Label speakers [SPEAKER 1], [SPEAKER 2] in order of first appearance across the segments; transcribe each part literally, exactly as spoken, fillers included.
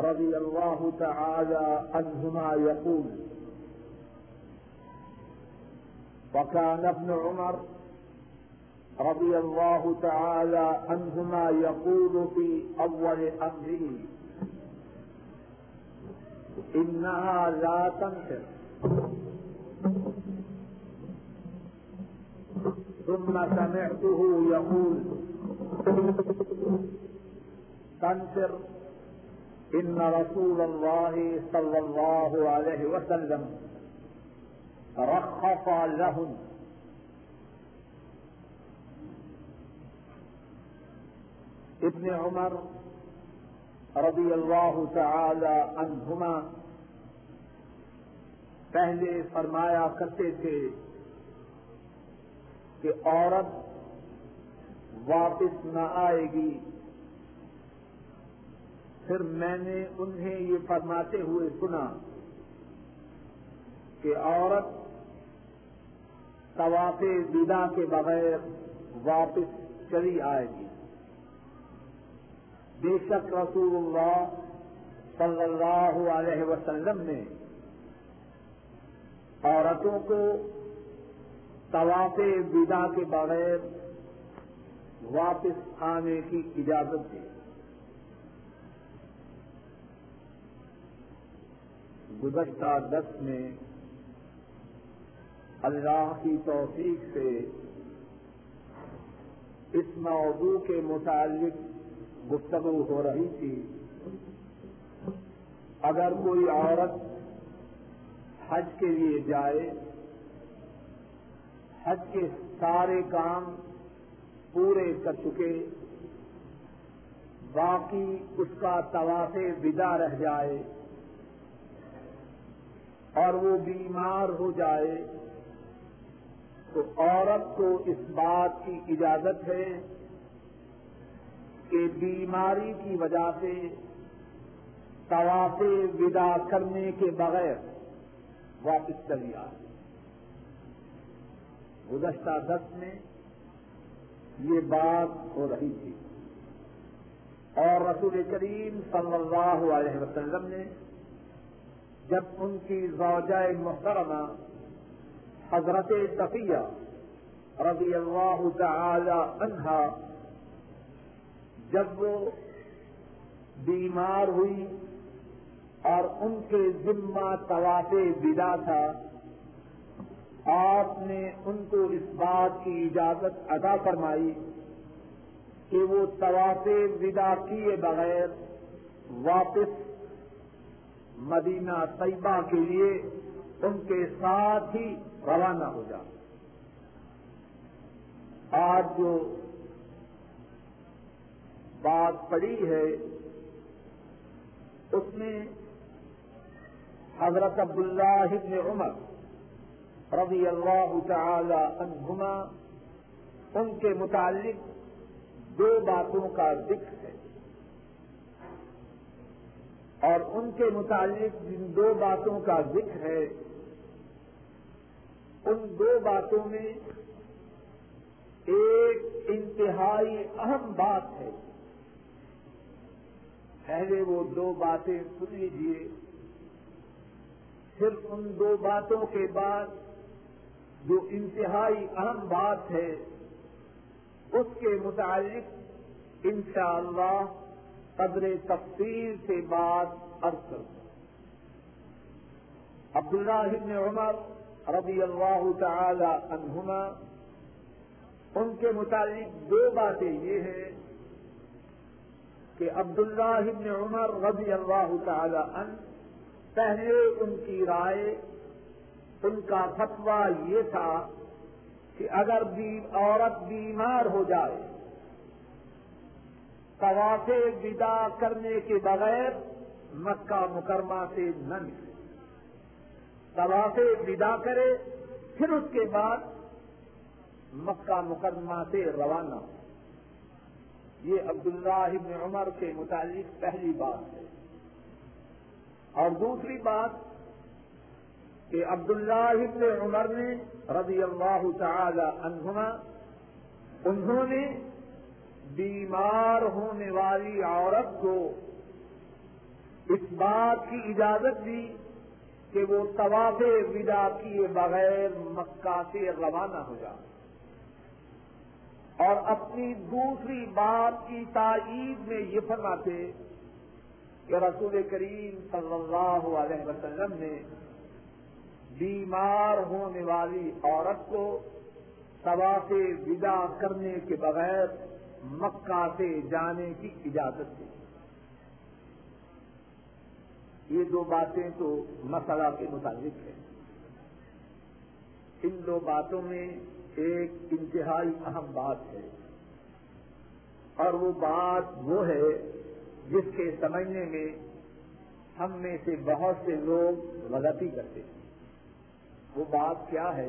[SPEAKER 1] رضی اللہ تعالی عنہما یقول وكان ابن عمر رضی اللہ تعالی عنہما یقول في اول امره انها لا تنفر ثم سمعته يقول تنفر ان رسول الله صلى الله عليه وسلم رخص لهم. ابن عمر رضی اللہ تعالی عنہما پہلے فرمایا کرتے تھے کہ عورت واپس نہ آئے گی. پھر میں نے انہیں یہ فرماتے ہوئے سنا کہ عورت طواف وداع کے بغیر واپس چلی آئے گی. بے شک رسول اللہ صلی اللہ علیہ وسلم نے عورتوں کو طواف وداع کے بغیر واپس آنے کی اجازت دی. گزشتہ درس میں اللہ کی توفیق سے اس موضوع کے متعلق گفتگو ہو رہی تھی. اگر کوئی عورت حج کے لیے جائے، حج کے سارے کام پورے کر چکے، باقی اس کا طواف وداع رہ جائے اور وہ بیمار ہو جائے تو عورت کو اس بات کی اجازت ہے کہ بیماری کی وجہ سے طواف وداع کرنے کے بغیر واپس چلی آئے. گزشتہ درس میں یہ بات ہو رہی تھی اور رسول کریم صلی اللہ علیہ وسلم نے جب ان کی زوجہ محترمہ حضرت صفیہ رضی اللہ تعالی عنہا جب وہ بیمار ہوئی اور ان کے ذمہ طواف وداع تھا، آپ نے ان کو اس بات کی اجازت عطا فرمائی کہ وہ طواف وداع کیے بغیر واپس مدینہ طیبہ کے لیے ان کے ساتھ ہی روانہ ہو جائے. آج جو بات پڑی ہے اس میں حضرت عبداللہ بن عمر رضی اللہ تعالی عنہما ان کے متعلق دو باتوں کا ذکر ہے اور ان کے متعلق جن دو باتوں کا ذکر ہے ان دو باتوں میں ایک انتہائی اہم بات ہے. پہلے وہ دو باتیں سن لیجیے، پھر ان دو باتوں کے بعد جو انتہائی اہم بات ہے اس کے متعلق انشاءاللہ قدر تفصیل سے بات عرض کروں. عبداللہ بن عمر رضی اللہ تعالی عنہما ان کے متعلق دو باتیں یہ ہیں کہ عبداللہ بن عمر رضی اللہ تعالی عنہ پہلے ان کی رائے، ان کا فتویٰ یہ تھا کہ اگر بھی عورت بیمار ہو جائے طواف وداع کرنے کے بغیر مکہ مکرمہ سے نہ نکلے، طواف وداع کرے پھر اس کے بعد مکہ مکرمہ سے روانہ ہو. یہ عبداللہ بن عمر کے متعلق پہلی بات ہے. اور دوسری بات کہ عبداللہ بن عمر نے رضی اللہ تعالی عنہما انہوں نے بیمار ہونے والی عورت کو اس بات کی اجازت دی کہ وہ طواف وداع کیے بغیر مکہ سے روانہ ہو جائے، اور اپنی دوسری بات کی تائید میں یہ فرماتے کہ رسول کریم صلی اللہ علیہ وسلم نے بیمار ہونے والی عورت کو طواف وداع کرنے کے بغیر مکہ سے جانے کی اجازت دی۔ یہ دو باتیں تو مسئلہ کے متعلق ہیں۔ ان دو باتوں میں ایک انتہائی اہم بات ہے، اور وہ بات وہ ہے جس کے سمجھنے میں ہم میں سے بہت سے لوگ غلطی کرتے ہیں۔ وہ بات کیا ہے؟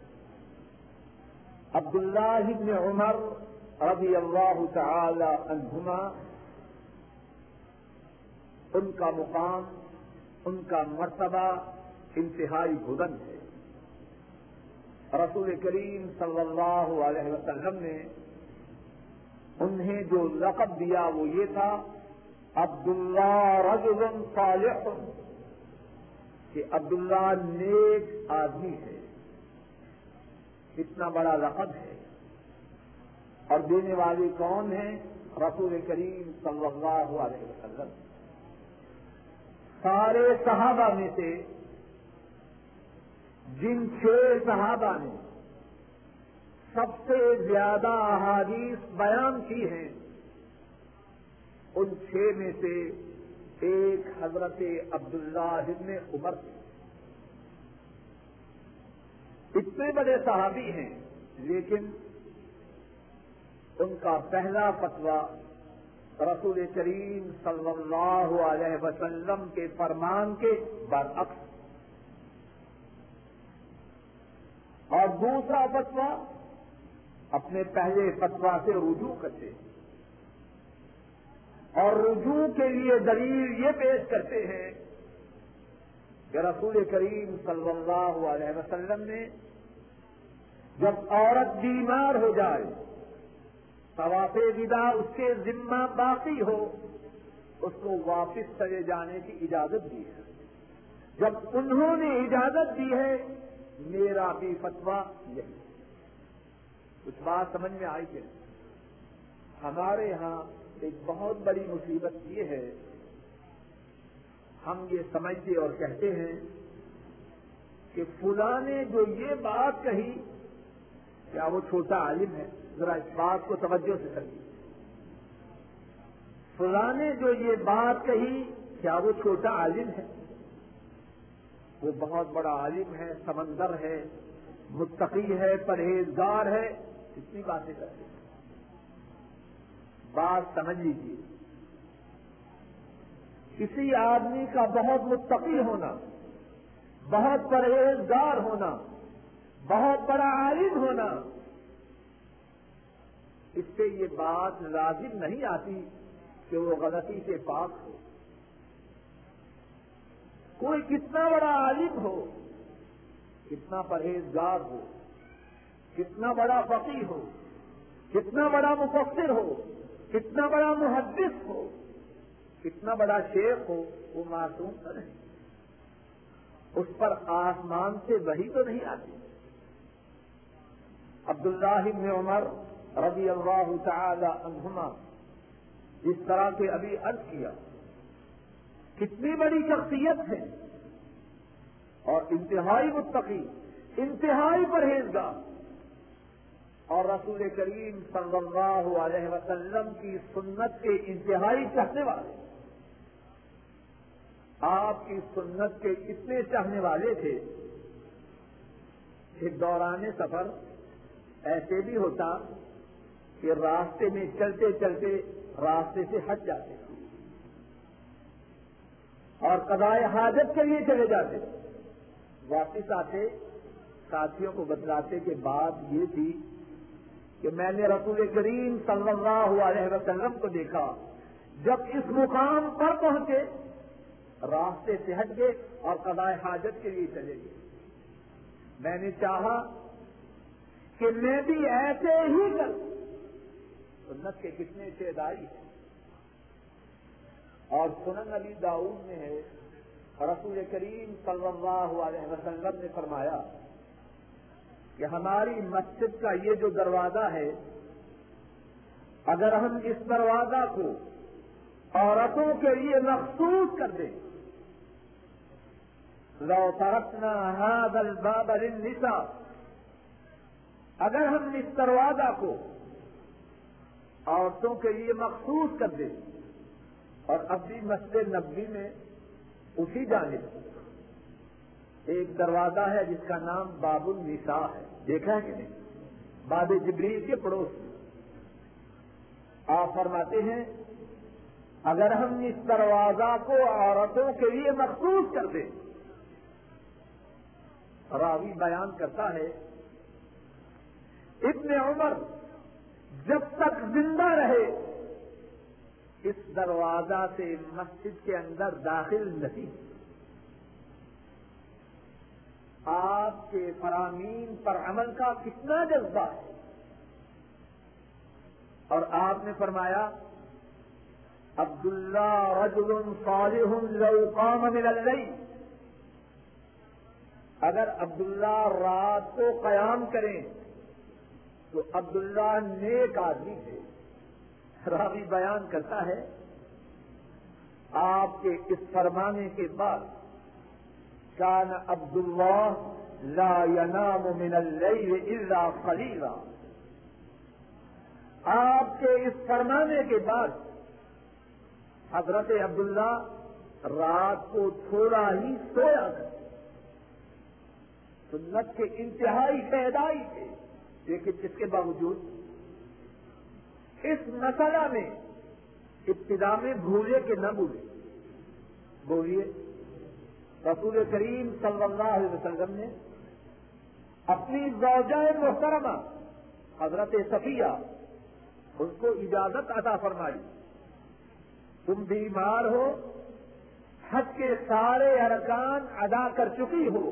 [SPEAKER 1] عبداللہ بن عمر رضی اللہ تعالی عنہما، ان کا مقام، ان کا مرتبہ انتہائی بلند ہے۔ رسول کریم صلی اللہ علیہ وسلم نے انہیں جو لقب دیا وہ یہ تھا، عبداللہ رجل صالح، کہ عبداللہ نیک آدمی ہے۔ اتنا بڑا لقب ہے، اور دینے والے کون ہیں؟ رسول کریم صلی اللہ علیہ وسلم۔ سارے صحابہ میں سے جن چھ صحابہ نے سب سے زیادہ احادیث بیان کی ہیں، ان چھ میں سے ایک حضرت عبداللہ ابن عمر تھے۔ اتنے بڑے صحابی ہیں، لیکن ان کا پہلا فتویٰ رسول کریم صلی اللہ علیہ وسلم کے فرمان کے برعکس، اور دوسرا فتویٰ اپنے پہلے فتویٰ سے رجوع کرتے ہیں، اور رجوع کے لیے دلیل یہ پیش کرتے ہیں کہ رسول کریم صلی اللہ علیہ وسلم نے جب عورت بیمار ہو جائے، طواف وداع اس کے ذمہ باقی ہو، اس کو واپس چلے جانے کی اجازت دی ہے۔ جب انہوں نے اجازت دی ہے، میرا بھی فتویٰ یہی۔ کچھ بات سمجھ میں آئی کہ ہمارے ہاں ایک بہت بڑی مصیبت یہ ہے، ہم یہ سمجھتے اور کہتے ہیں کہ فلاں نے جو یہ بات کہی، کیا وہ چھوٹا عالم ہے؟ ذرا اس بات کو توجہ سے سمجھیے۔ فلاں نے جو یہ بات کہی، کیا وہ چھوٹا عالم ہے؟ وہ بہت بڑا عالم ہے، سمندر ہے، متقی ہے، پرہیزگار ہے، اتنی باتیں کرتے ہیں۔ بات سمجھ لیجیے، کسی آدمی کا بہت متقی ہونا، بہت پرہیزگار ہونا، بہت بڑا عالم ہونا، اس سے یہ بات لازم نہیں آتی کہ وہ غلطی سے پاک ہو۔ کوئی کتنا بڑا عالم ہو، کتنا پرہیزگار ہو، کتنا بڑا فقیہ ہو، کتنا بڑا مفسر ہو، کتنا بڑا محدث ہو، کتنا بڑا شیخ ہو، وہ معصوم تو نہیں۔ اس پر آسمان سے وحی تو نہیں آتی۔ عبداللہ بن عمر رضی اللہ تعالی عنہما، جس طرح سے ابھی عرض کیا، کتنی بڑی شخصیت ہے، اور انتہائی متقی، انتہائی پرہیزگار، اور رسول کریم صلی اللہ علیہ وسلم کی سنت کے انتہائی چاہنے والے۔ آپ کی سنت کے کتنے چاہنے والے تھے کہ دوران سفر ایسے بھی ہوتا کہ راستے میں چلتے چلتے راستے سے ہٹ جاتے اور قضائے حاجت کے لیے چلے جاتے، واپس آتے ساتھیوں کو بتلاتے کہ بات یہ تھی کہ میں نے رسول کریم صلی اللہ علیہ وسلم کو دیکھا، جب اس مقام پر پہنچے راستے سے ہٹ گئے اور قضائے حاجت کے لیے چلے گئے۔ میں نے چاہا کہ میں بھی ایسے ہی کروں۔ سنت کے کتنے شیدائی ہیں، اور سنن ابی داؤد میں ہے رسول کریم صلی اللہ علیہ وسلم نے فرمایا کہ ہماری مسجد کا یہ جو دروازہ ہے اگر ہم اس دروازہ کو عورتوں کے لیے مخصوص کر دیں لو ترکنا هذا الباب للنساء، اگر ہم اس دروازہ کو عورتوں کے لیے مخصوص کر دیں اور اب بھی مسجد نبوی میں اسی جانب ایک دروازہ ہے جس کا نام باب النساء ہے، دیکھا ہے کہ نہیں؟ باب جبریل کے پڑوس میں آپ فرماتے ہیں اگر ہم اس دروازہ کو عورتوں کے لیے مخصوص کر دیں، راوی بیان کرتا ہے ابن عمر جب تک زندہ رہے اس دروازہ سے مسجد کے اندر داخل نہیں، آپ کے فرامین پر عمل کا کتنا جذبہ ہے۔ اور آپ نے فرمایا عبداللہ رجل صالح لو قام من اللیل، اگر عبداللہ رات کو قیام کریں تو عبداللہ نیک آدمی ہے۔ راوی بیان کرتا ہے آپ کے اس فرمانے کے بعد کان عبداللہ لا ینام من اللیل الا قلیلا، آپ کے اس فرمانے کے بعد حضرت عبداللہ رات کو تھوڑا ہی سویا کرتے، سنت کے انتہائی پیدائی تھے، لیکن اس کے باوجود اس مسئلہ میں ابتدا میں بھولے کہ نہ بھولے، بولیے رسول کریم صلی اللہ علیہ وسلم نے اپنی زوجہ محترمہ حضرت صفیہ ان کو اجازت عطا فرمائی، تم بیمار ہو، حج کے سارے ارکان ادا کر چکی ہو،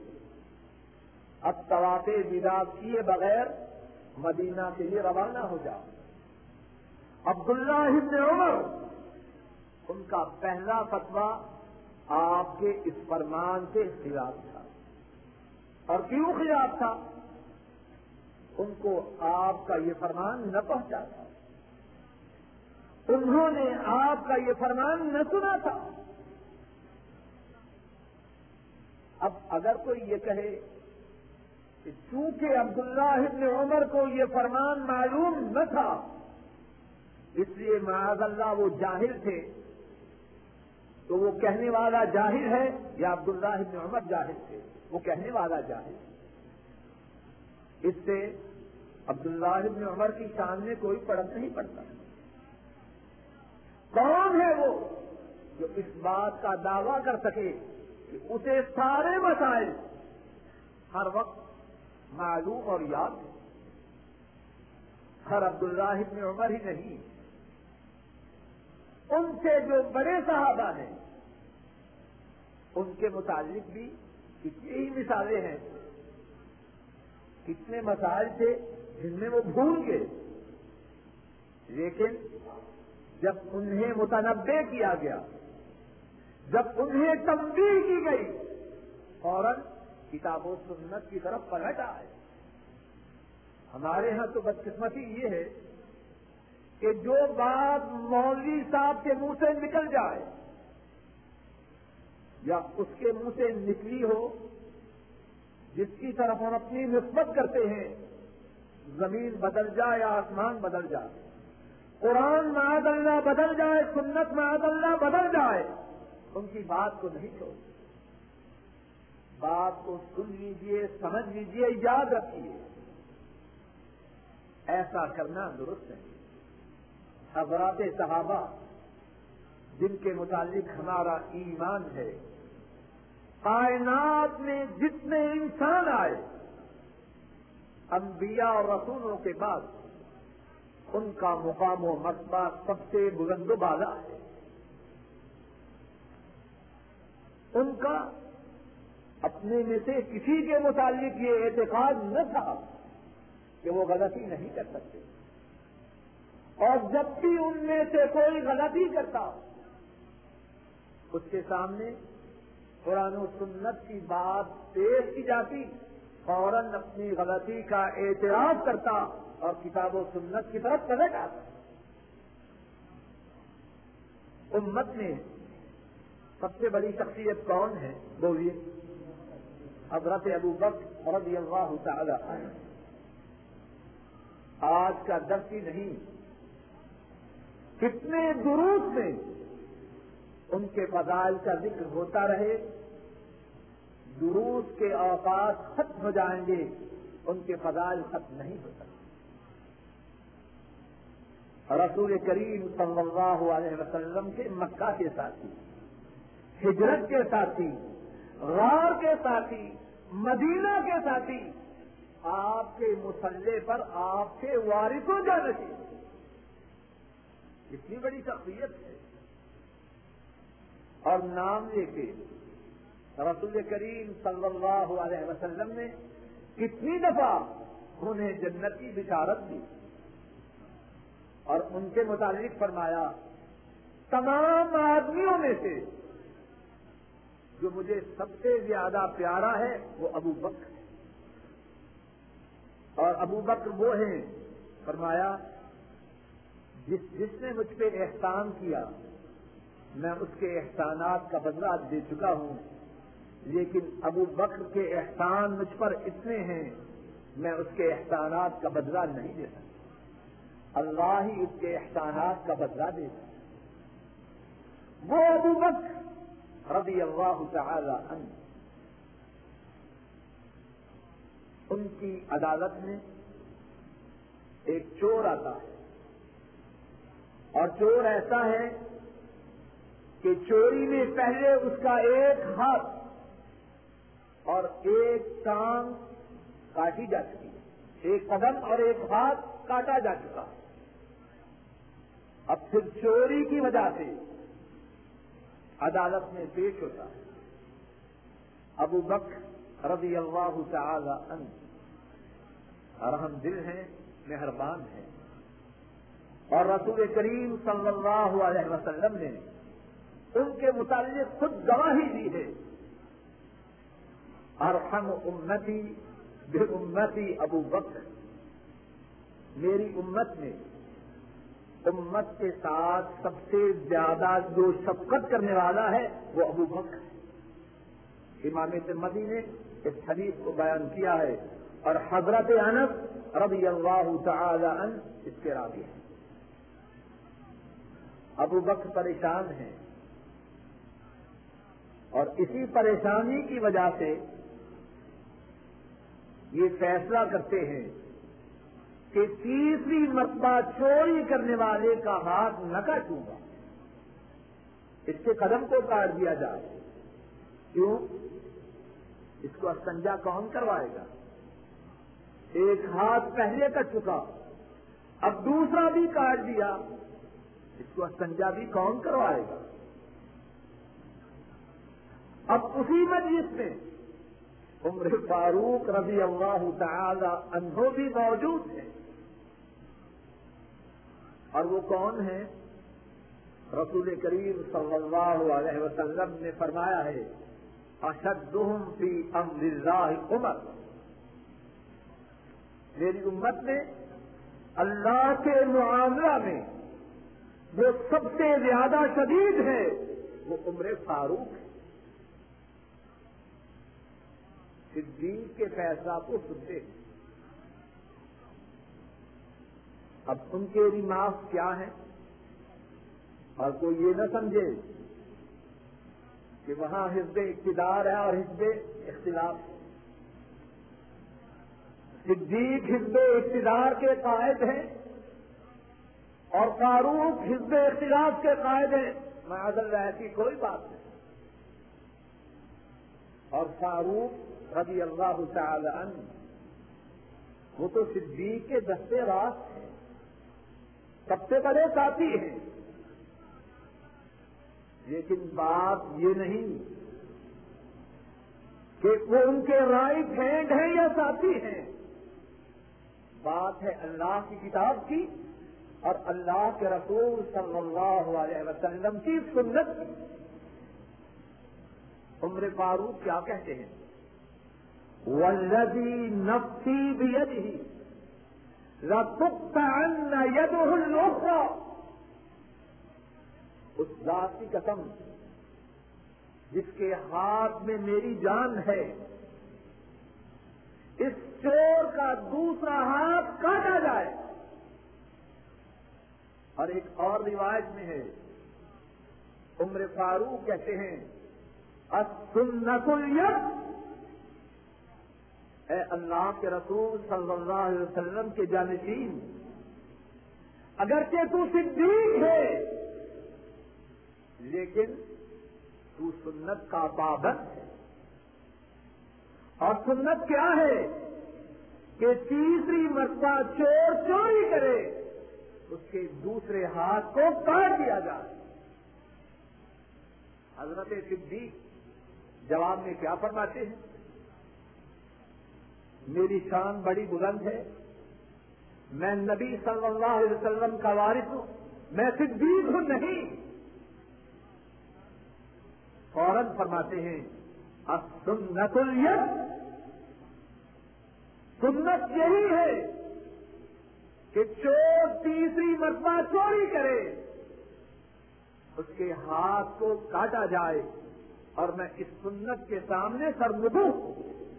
[SPEAKER 1] اب طواف وداع کیے بغیر مدینہ کے لیے روانہ ہو جاؤ۔ عبداللہ ابن عمر ان کا پہلا فتویٰ آپ کے اس فرمان سے خلاف تھا، اور کیوں خلاف تھا؟ ان کو آپ کا یہ فرمان نہ پہنچا تھا، انہوں نے آپ کا یہ فرمان نہ سنا تھا۔ اب اگر کوئی یہ کہے کہ چونکہ عبداللہ ابن عمر کو یہ فرمان معلوم نہ تھا اس لیے معاذ اللہ وہ جاہل تھے، تو وہ کہنے والا جاہل ہے یا عبداللہ ابن عمر جاہل تھے؟ وہ کہنے والا جاہل۔ اس سے عبداللہ ابن عمر کی شان میں کوئی فرق نہیں پڑتا۔ کون ہے وہ جو اس بات کا دعویٰ کر سکے کہ اسے سارے مسائل ہر وقت معلوم اور یاد ہے؟ ہر عبداللہ ابن عمر ہی نہیں، ان سے جو بڑے صحابہ ہیں ان کے متعلق بھی کتنی ہی مثالیں ہیں، کتنے مسائل تھے جن میں وہ بھول گئے، لیکن جب انہیں متنبہ کیا گیا، جب انہیں تنبیہ کی گئی، فوراً کتاب و سنت کی طرف پلٹ آئے۔ ہمارے ہاں تو بدقسمتی یہ ہے کہ جو بات مولوی صاحب کے منہ سے نکل جائے یا اس کے منہ سے نکلی ہو، جس کی طرف ہم اپنی نسبت کرتے ہیں، زمین بدل جائے یا آسمان بدل جائے، قرآن معاذ اللہ بدل جائے، سنت معاذ اللہ بدل جائے، ان کی بات کو نہیں چھوڑتے، بات کو سن لیجئے، سمجھ لیجئے، یاد رکھیے، ایسا کرنا درست ہے۔ حضرات صحابہ جن کے متعلق ہمارا ایمان ہے، کائنات میں جتنے انسان آئے انبیاء اور رسولوں کے بعد ان کا مقام و مرتبہ سب سے بلند و بالا ہے۔ ان کا اپنے میں سے کسی کے متعلق یہ اعتقاد نہ تھا کہ وہ غلطی نہیں کر سکتے، اور جب بھی ان میں سے کوئی غلطی کرتا اس کے سامنے قرآن و سنت کی بات پیش کی جاتی، فوراً اپنی غلطی کا اعتراف کرتا اور کتاب و سنت کی طرف پلٹ آتا۔ امت میں سب سے بڑی شخصیت کون ہے؟ بولیے۔ حضرت ابو بکر رضی اللہ تعالی عنہ۔ آج کا درس ہی نہیں، کتنے دروس میں ان کے فضائل کا ذکر ہوتا رہے، دروس کے اوقات ختم ہو جائیں گے، ان کے فضائل ختم نہیں ہو سکتے۔ رسول کریم صلی اللہ علیہ وسلم کے مکہ کے ساتھی، ہجرت کے ساتھی، غار کے ساتھی، مدینہ کے ساتھی، آپ کے مصلے پر آپ کے وارثوں جانشین، اتنی بڑی شخصیت ہے۔ اور نام لے کے رسول کریم صلی اللہ علیہ وسلم نے کتنی دفعہ انہیں جنت کی بشارت دی، اور ان کے متعلق فرمایا تمام آدمیوں میں سے جو مجھے سب سے زیادہ پیارا ہے وہ ابو بکر ہے، اور ابو بکر وہ ہیں، فرمایا جس جس نے مجھ پہ احسان کیا میں اس کے احسانات کا بدلہ دے چکا ہوں، لیکن ابو بکر کے احسان مجھ پر اتنے ہیں میں اس کے احسانات کا بدلہ نہیں دے سکتا، اللہ ہی اس کے احسانات کا بدلہ دے سکتا۔ وہ ابو بکر رضی اللہ تعالی عنہ، ان کی عدالت میں ایک چور آتا ہے، اور چور ایسا ہے کہ چوری میں پہلے اس کا ایک ہاتھ اور ایک ٹانگ کاٹی جا چکی ہے، ایک قدم اور ایک ہاتھ کاٹا جا چکا ہے۔ اب پھر چوری کی وجہ سے عدالت میں پیش ہوتا ہے۔ ابو بکر رضی اللہ تعالی عنہ رحم دل ہیں، مہربان ہیں، اور رسول کریم صلی اللہ علیہ وسلم نے ان کے متعلق خود گواہی دی ہے، ارحم امتی بامتی ابو بکر، میری امت میں امت کے ساتھ سب سے زیادہ جو شفقت کرنے والا ہے وہ ابو بکر ہے۔ امام ترمذی نے اس حدیث کو بیان کیا ہے، اور حضرت انس رضی اللہ تعالی عنہ اس کے راوی ہیں۔ ابو بکر پریشان ہیں، اور اسی پریشانی کی وجہ سے یہ فیصلہ کرتے ہیں کہ تیسری مرتبہ چوری کرنے والے کا ہاتھ نہ کاٹوں گا، اس کے قدم کو کاٹ دیا جائے۔ کیوں؟ اس کو استنجا کون کروائے گا؟ ایک ہاتھ پہلے کٹ چکا، اب دوسرا بھی کاٹ دیا، اس کو استنجا بھی کون کروائے گا؟ اب اسی مجلس میں عمر فاروق رضی اللہ تعالی عنہ بھی موجود ہیں، اور وہ کون ہیں؟ رسول کریم صلی اللہ علیہ وسلم نے فرمایا ہے اشدہم فی امر اللہ عمر، میری امت میں اللہ کے معاملہ میں جو سب سے زیادہ شدید ہے وہ عمر فاروق ہے۔ صدیق کے فیصلہ کو سنتے ہیں۔ اب ان کے ریمارکس کیا ہیں؟ اور کوئی یہ نہ سمجھے کہ وہاں حزب اقتدار ہے اور حزب اختلاف ہے۔ صدیق حزب اقتدار کے قائد ہیں اور فاروق حزب اختلاف کے قائد ہیں، معاذ اللہ کی کوئی بات نہیں۔ اور فاروق رضی اللہ تعالی عنہ وہ تو صدیق کے دستے راست ہیں، سب سے بڑے ساتھی ہیں، لیکن بات یہ نہیں کہ وہ ان کے رائٹ ہینڈ ہیں یا ساتھی ہیں، بات ہے اللہ کی کتاب کی اور اللہ کے رسول صلی اللہ علیہ وسلم کی سنت کی۔ عمر فاروق کیا کہتے ہیں؟ والذی نفسی بیدہ لتقطعن یدہ الاخری، اس ذات کی قسم جس کے ہاتھ میں میری جان ہے، اس چور کا دوسرا ہاتھ کاٹا جائے۔ اور ایک اور روایت میں ہے عمر فاروق کہتے ہیں السنت الید، اے اللہ کے رسول صلی اللہ علیہ وسلم کے جانشین، اگرچہ تو صدیق ہے لیکن تو سنت کا پابند ہے۔ اور سنت کیا ہے کہ تیسری مرتبہ چور چوری کرے اس کے دوسرے ہاتھ کو کاٹ دیا جائے۔ حضرت صدیق جواب میں کیا فرماتے ہیں؟ میری شان بڑی بلند ہے، میں نبی صلی اللہ علیہ وسلم کا وارث ہوں، میں صدیق ہوں نہیں۔ فوراً فرماتے ہیں السنت الید، سنت یہی ہے کہ چور تیسری مرتبہ چوری کرے اس کے ہاتھ کو کاٹا جائے، اور میں اس سنت کے سامنے سر نگوں ہوں۔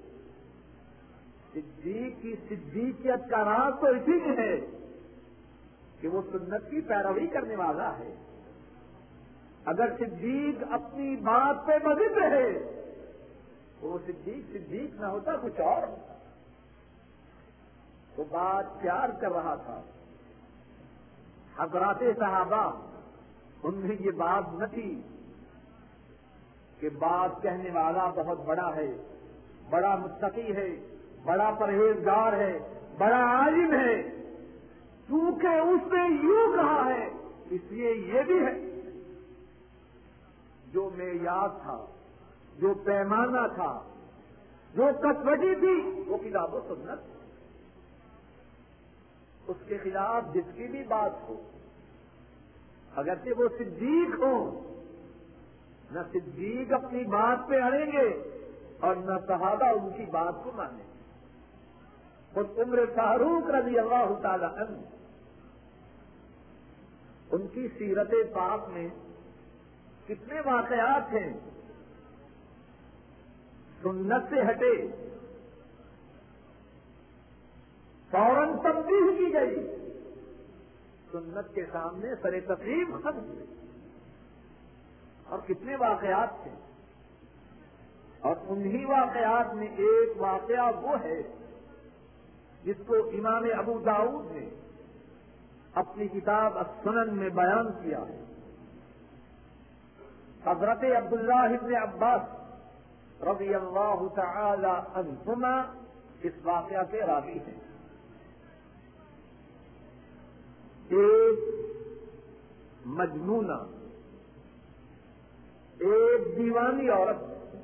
[SPEAKER 1] صدیق کی صدیقیت کا راز تو اسی میں ہے کہ وہ سنت کی پیروی کرنے والا ہے۔ اگر صدیق اپنی بات پہ مزید رہے تو وہ صدیق صدیق نہ ہوتا، کچھ اور ہوتا۔ وہ بات پیار کر رہا تھا، حضرات صحابہ ان میں یہ بات نہ تھی کہ بات کہنے والا بہت بڑا ہے، بڑا متقی ہے، بڑا پرہیزگار ہے، بڑا عالم ہے، چونکہ اس نے یوں کہا ہے اس لیے یہ بھی ہے۔ جو معیار تھا، جو پیمانہ تھا، جو کسوٹی تھی، وہ کتاب و سنت، اس کے خلاف جس کی بھی بات ہو، اگرچہ وہ صدیق ہوں، نہ صدیق اپنی بات پہ اڑیں گے اور نہ صحابہ ان کی بات کو مانیں گے۔ خود عمر فاروق رضی اللہ تعالی عنہ، ان کی سیرت پاک میں کتنے واقعات ہیں سنت سے ہٹے، فوراً تنبیہ کی گئی، سنت کے سامنے سر تسلیم ختم ہوئے، اور کتنے واقعات تھے۔ اور انہی واقعات میں ایک واقعہ وہ ہے جس کو امام ابو داؤد نے اپنی کتاب السنن میں بیان کیا ہے۔ حضرت عبداللہ ابن عباس رضی اللہ تعالی عنہما اس واقعہ کے راوی ہیں۔ ایک مجنونہ، ایک دیوانی عورت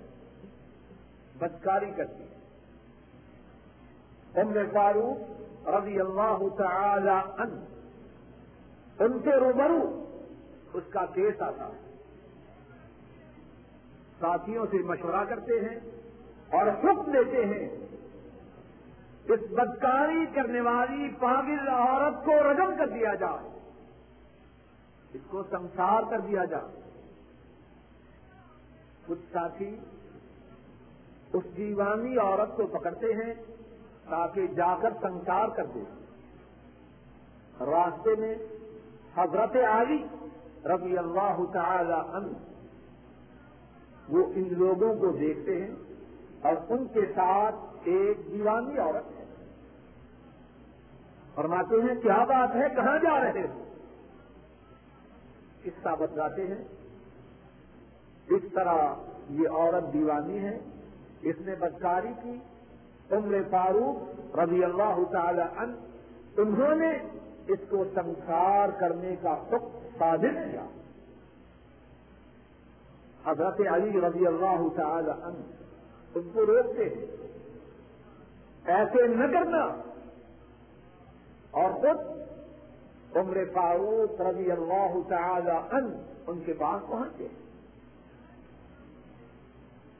[SPEAKER 1] بدکاری کرتی ہے۔ عمر فاروق رضی اللہ تعالی عنہ ان کے روبرو اس کا کیس آتا ہے، ساتھیوں سے مشورہ کرتے ہیں اور حکم دیتے ہیں اس بدکاری کرنے والی پاگل عورت کو رجم کر دیا جائے، اس کو سنسار کر دیا جائے۔ کچھ ساتھی اس دیوانی عورت کو پکڑتے ہیں تاکہ جا کر سنسار کر دے۔ راستے میں حضرت علی رضی اللہ تعالی عنہ وہ ان لوگوں کو دیکھتے ہیں اور ان کے ساتھ ایک دیوانی عورت ہے۔ فرماتے ہیں کیا بات ہے، کہاں جا رہے ہو؟ قصہ بتلاتے ہیں اس طرح یہ عورت دیوانی ہے، اس نے بدکاری کی، عمر فاروق رضی اللہ تعالی عنہ انہوں نے اس کو سنسار کرنے کا حکم صادر کیا۔ حضرت علی رضی اللہ تعالی عنہ ان کو روکتے ہیں ایسے نہ کرنا، اور خود عمر فاروق رضی اللہ تعالی عنہ ان کے پاس پہنچے۔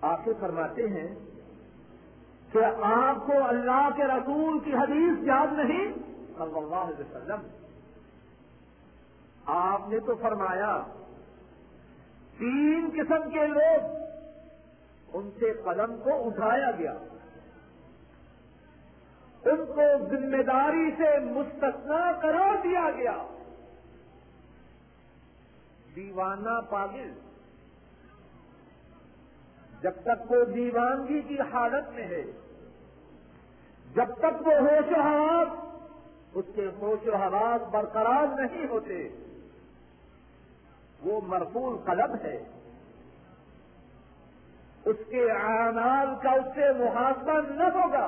[SPEAKER 1] آخر فرماتے ہیں کہ آپ کو اللہ کے رسول کی حدیث یاد نہیں صلی اللہ علیہ وسلم؟ آپ نے تو فرمایا تین قسم کے لوگ ان سے قلم کو اٹھایا گیا، ان کو ذمہ داری سے مستثنا قرار دیا گیا۔ دیوانہ پاگل، جب تک وہ دیوانگی کی حالت میں ہے، جب تک وہ ہوش و حواس اس کے ہوش و حواس برقرار نہیں ہوتے، وہ مرفوع قلم ہے، اس کے اعمال کا اس سے محاسبہ نہ ہوگا۔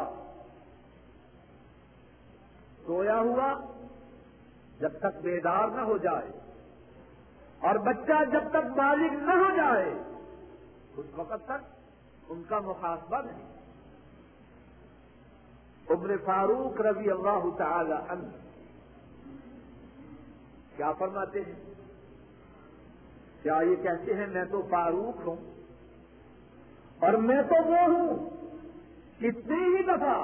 [SPEAKER 1] سویا ہوا جب تک بیدار نہ ہو جائے اور بچہ جب تک بالغ نہ ہو جائے اس وقت تک ان کا محاسبہ نہیں۔ عمر فاروق رضی اللہ تعالی عنہ کیا فرماتے ہیں؟ کیا یہ کہتے ہیں میں تو فاروق ہوں اور میں تو وہ ہوں کتنی ہی دفعہ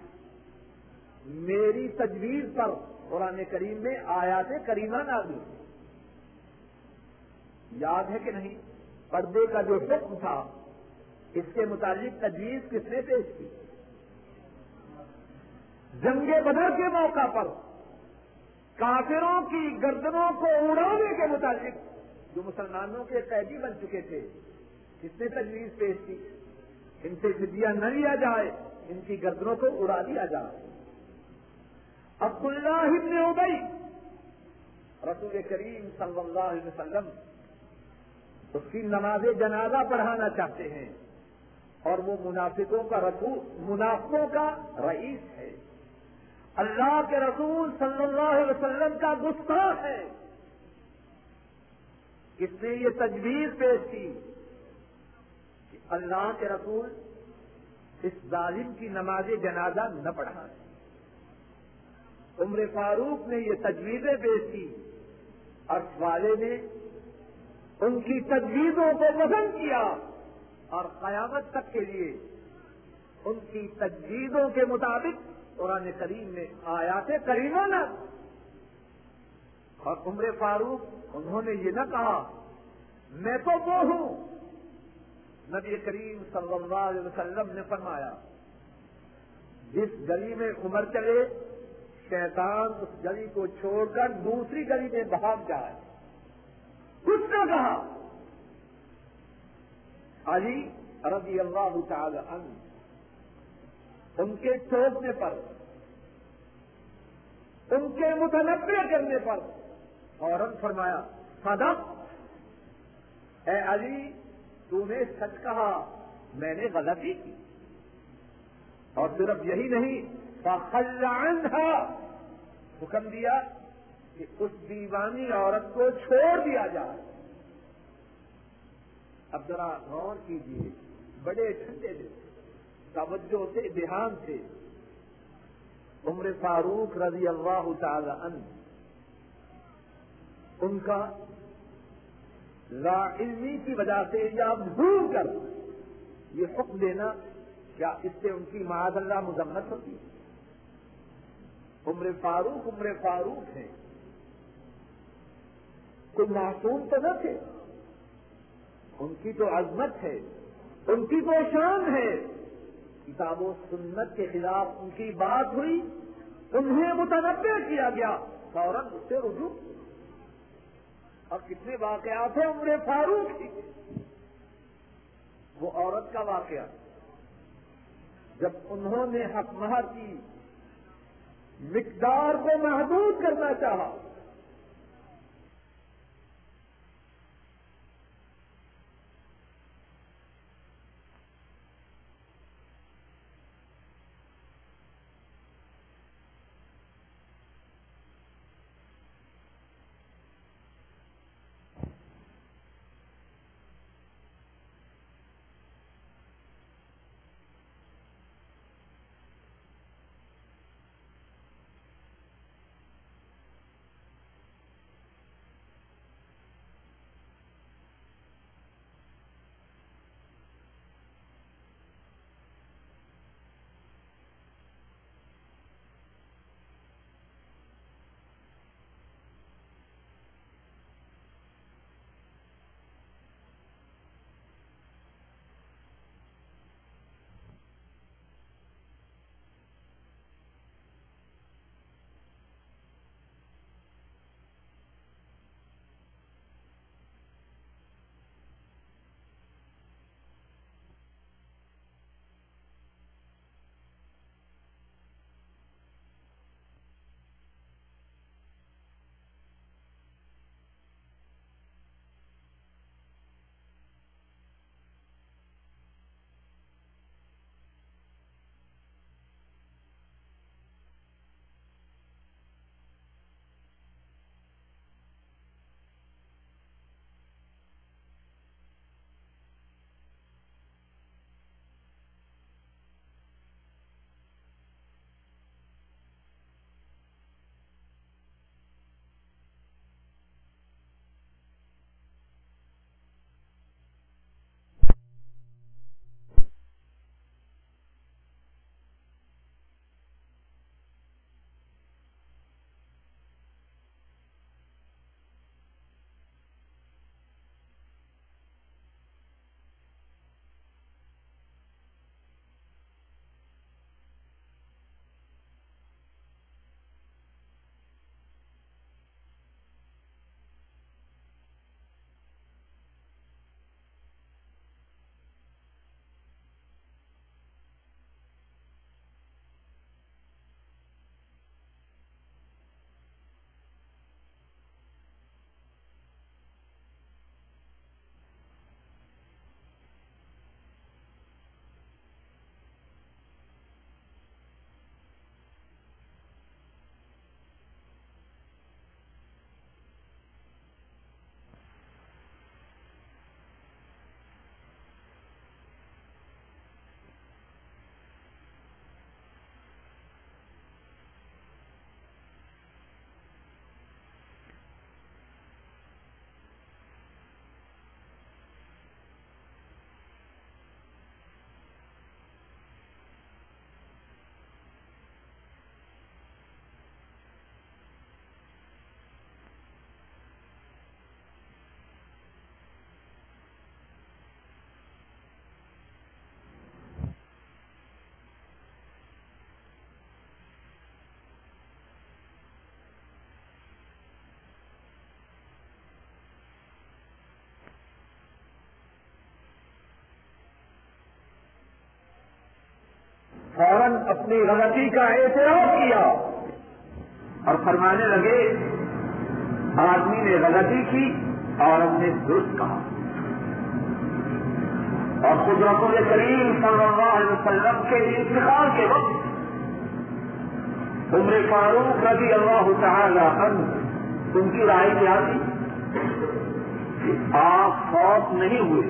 [SPEAKER 1] میری تجویز پر قرآن کریم میں آیات کریمہ نازل ہوئی؟ یاد ہے کہ نہیں؟ پردے کا جو حکم تھا اس کے متعلق تجویز کس نے پیش کی؟ جنگ بدر کے موقع پر کافروں کی گردنوں کو اڑانے کے متعلق جو مسلمانوں کے قیدی بن چکے تھے کس نے تجویز پیش کی؟ ان سے فدیہ نہ لیا جائے، ان کی گردنوں کو اڑا دیا جائے۔ عبداللہ ابن ابی رسول کریم صلی اللہ علیہ وسلم اس کی نماز جنازہ پڑھانا چاہتے ہیں اور وہ منافقوں کا رسول منافقوں کا رئیس ہے، اللہ کے رسول صلی اللہ علیہ وسلم کا گستاخ ہے۔ کس نے یہ تجویز پیش کی کہ اللہ کے رسول اس ظالم کی نماز جنازہ نہ پڑھائیں؟ عمر فاروق نے یہ تجویزیں پیش کی، عرش والے نے ان کی تجویزوں کو پسند کیا اور قیامت تک کے لیے ان کی تجویزوں کے مطابق قرآن کریم میں آیات کریمہ نہ۔ اور عمر فاروق انہوں نے یہ نہ کہا میں تو وہ ہوں، نبی کریم صلی اللہ علیہ وسلم نے فرمایا جس گلی میں عمر چلے شیطان اس گلی کو چھوڑ کر دوسری گلی میں بھاگ جائے۔ کچھ نہ کہا۔ علی رضی اللہ تعالی عنہ ان کے ٹوکنے پر، ان کے متنبع کرنے پر فوراً فرمایا صدق، اے علی تو نے سچ کہا، میں نے غلطی کی۔ اور صرف یہی نہیں فخل عنہا، حکم دیا کہ اس دیوانی عورت کو چھوڑ دیا جائے۔ اب ذرا غور کیجیے، بڑے ٹھنڈے دل توجہ سے دھیان سے عمر فاروق رضی اللہ تعالی عنہ ان کا لا علمی کی وجہ سے یا بھول کر یہ حکم دینا، کیا اس سے ان کی معاذ اللہ مذمت ہوتی ہے؟ عمر فاروق عمر فاروق ہیں، کوئی معصوم تو نہ تھے، ان کی تو عظمت ہے، ان کی تو شان ہے۔ کتاب و سنت کے خلاف ان کی بات ہوئی، انہیں متنبع کیا گیا، فوراً اس سے رجوع۔ اور کتنے واقعات ہیں عمر فاروق کی؟ وہ عورت کا واقعہ جب انہوں نے حق مہر کی مقدار کو محدود کرنا چاہا، فوراً اپنی غلطی کا اعتراف کیا اور فرمانے لگے آدمی نے غلطی کی اور ہم نے درست کہا. اور خود رسول کریم صلی اللہ علیہ وسلم کے انتقال کے وقت عمر فاروق رضی اللہ تعالی عنہ ان کی رائے کیا تھی؟ آپ فوت نہیں ہوئے،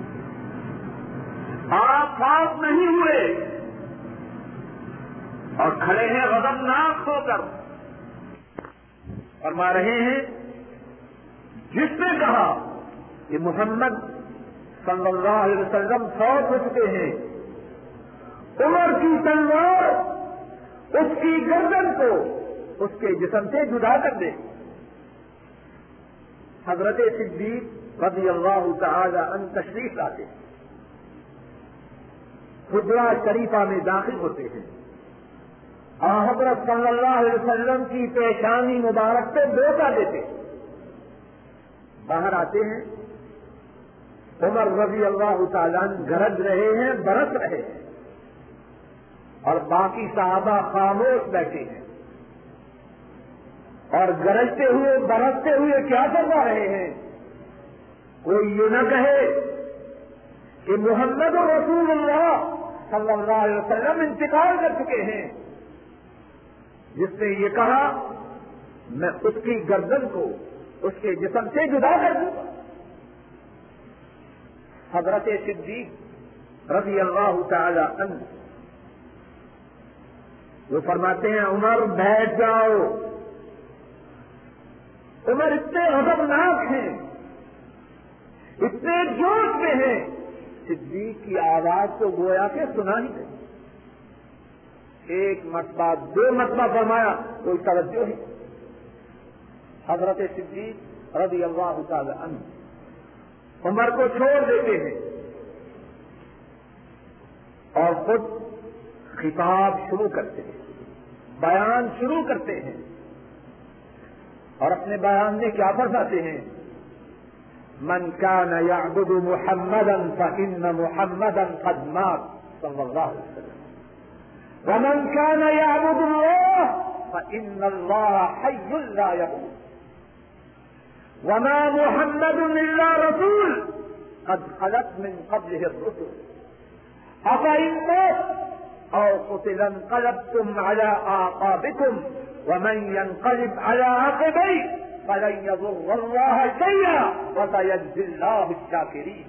[SPEAKER 1] آپ فوت نہیں ہوئے اور کھڑے ہیں غضبناک ہو کر. فرما رہے ہیں جس نے کہا کہ محمد صلی اللہ علیہ وسلم فوت ہو چکے ہیں، عمر کی تلوار اس کی گردن کو اس کے جسم سے جدا کر دے. حضرت صدیق رضی اللہ تعالی عنہ تشریف لاتے ہیں، حجرہ شریفہ میں داخل ہوتے ہیں اور حضرت صلی اللہ علیہ وسلم کی پیشانی مبارک سے بوسہ دیتے ہیں. باہر آتے ہیں، عمر رضی اللہ تعالیٰ گرج رہے ہیں، برس رہے ہیں اور باقی صحابہ خاموش بیٹھے ہیں اور گرجتے ہوئے برستے ہوئے کیا فرما رہے ہیں؟ کوئی یہ نہ کہے کہ محمد رسول اللہ صلی اللہ علیہ وسلم انتقال کر چکے ہیں. جس نے یہ کہا میں اس کی گردن کو اس کے جسم سے جدا کر دوں گا. حضرت صدیق رضی اللہ تعالی عنہ وہ فرماتے ہیں عمر بیٹھ جاؤ. عمر اتنے غضبناک ہیں، اتنے جوش میں ہیں، صدیق کی آواز کو گویا کہ سنا ہی نہیں. ایک مرتبہ دو مرتبہ فرمایا کوئی توجہ نہیں. حضرت صدیق رضی اللہ تعالی عنہ عمر کو چھوڑ دیتے ہیں اور خود خطاب شروع کرتے ہیں، بیان شروع کرتے ہیں اور اپنے بیان میں کیا فرماتے ہیں؟ من كان يعبد محمدا فإن محمدا قد مات صلی اللہ علیہ وسلم ومن كان يعبد الله فإن الله حي لا يموت وما محمد إلا رسول قد خلت من قبله الرسل أفإن مات أو قتل انقلبتم على أعقابكم ومن ينقلب على عقبيه فلن يضر الله شيئا وسيجزي الله الشاكرين.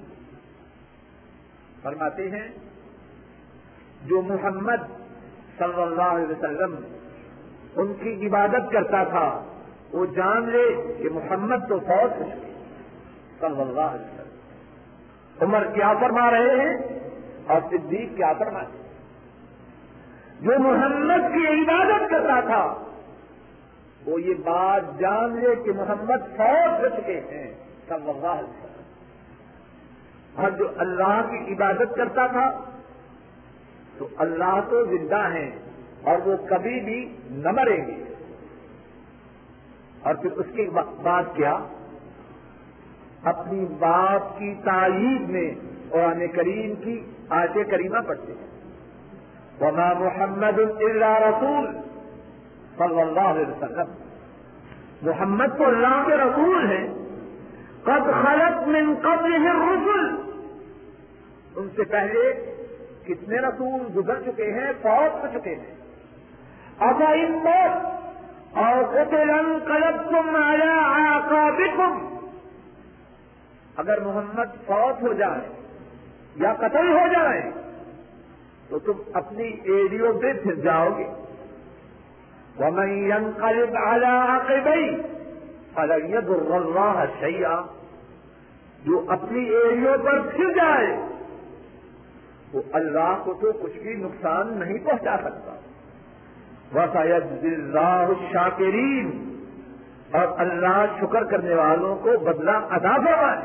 [SPEAKER 1] فرماتے ہیں جو محمد صلی اللہ علیہ وسلم ان کی عبادت کرتا تھا وہ جان لے کہ محمد تو فوت ہو چکے صلی اللہ علیہ وسلم. عمر کیا فرما رہے ہیں اور صدیق کیا فرما رہے ہیں؟ جو محمد کی عبادت کرتا تھا وہ یہ بات جان لے کہ محمد فوت ہو چکے ہیں صلی اللہ علیہ وسلم. اور جو اللہ کی عبادت کرتا تھا تو اللہ تو زندہ ہیں اور وہ کبھی بھی نہ مریں گے. اور پھر اس کے بعد کیا؟ اپنی بات کی تائید میں قرآن کریم کی آیت کریمہ پڑھتے ہیں وما محمد الا رسول صلی اللہ علیہ وسلم. محمد تو اللہ کے رسول ہیں. قد خلت من قبلہ الرسل، ان سے پہلے کتنے رسول گزر چکے ہیں، فوت ہو چکے ہیں. افإن مات أو قتل انقلبتم على أعقابكم، اگر محمد فوت ہو جائے یا قتل ہو جائے تو تم اپنی ایڑیوں پہ پھر جاؤ گے. ومن ينقلب على عقبيه فلن يضر الله شيئا، جو اپنی ایڑیوں پر پھر جائے وہ اللہ کو تو کچھ بھی نقصان نہیں پہنچا سکتا. وَسَيَجْزِي اللَّهُ الشَّاكِرِينَ، اور اللہ شکر کرنے والوں کو بدلہ ادا فرمائے.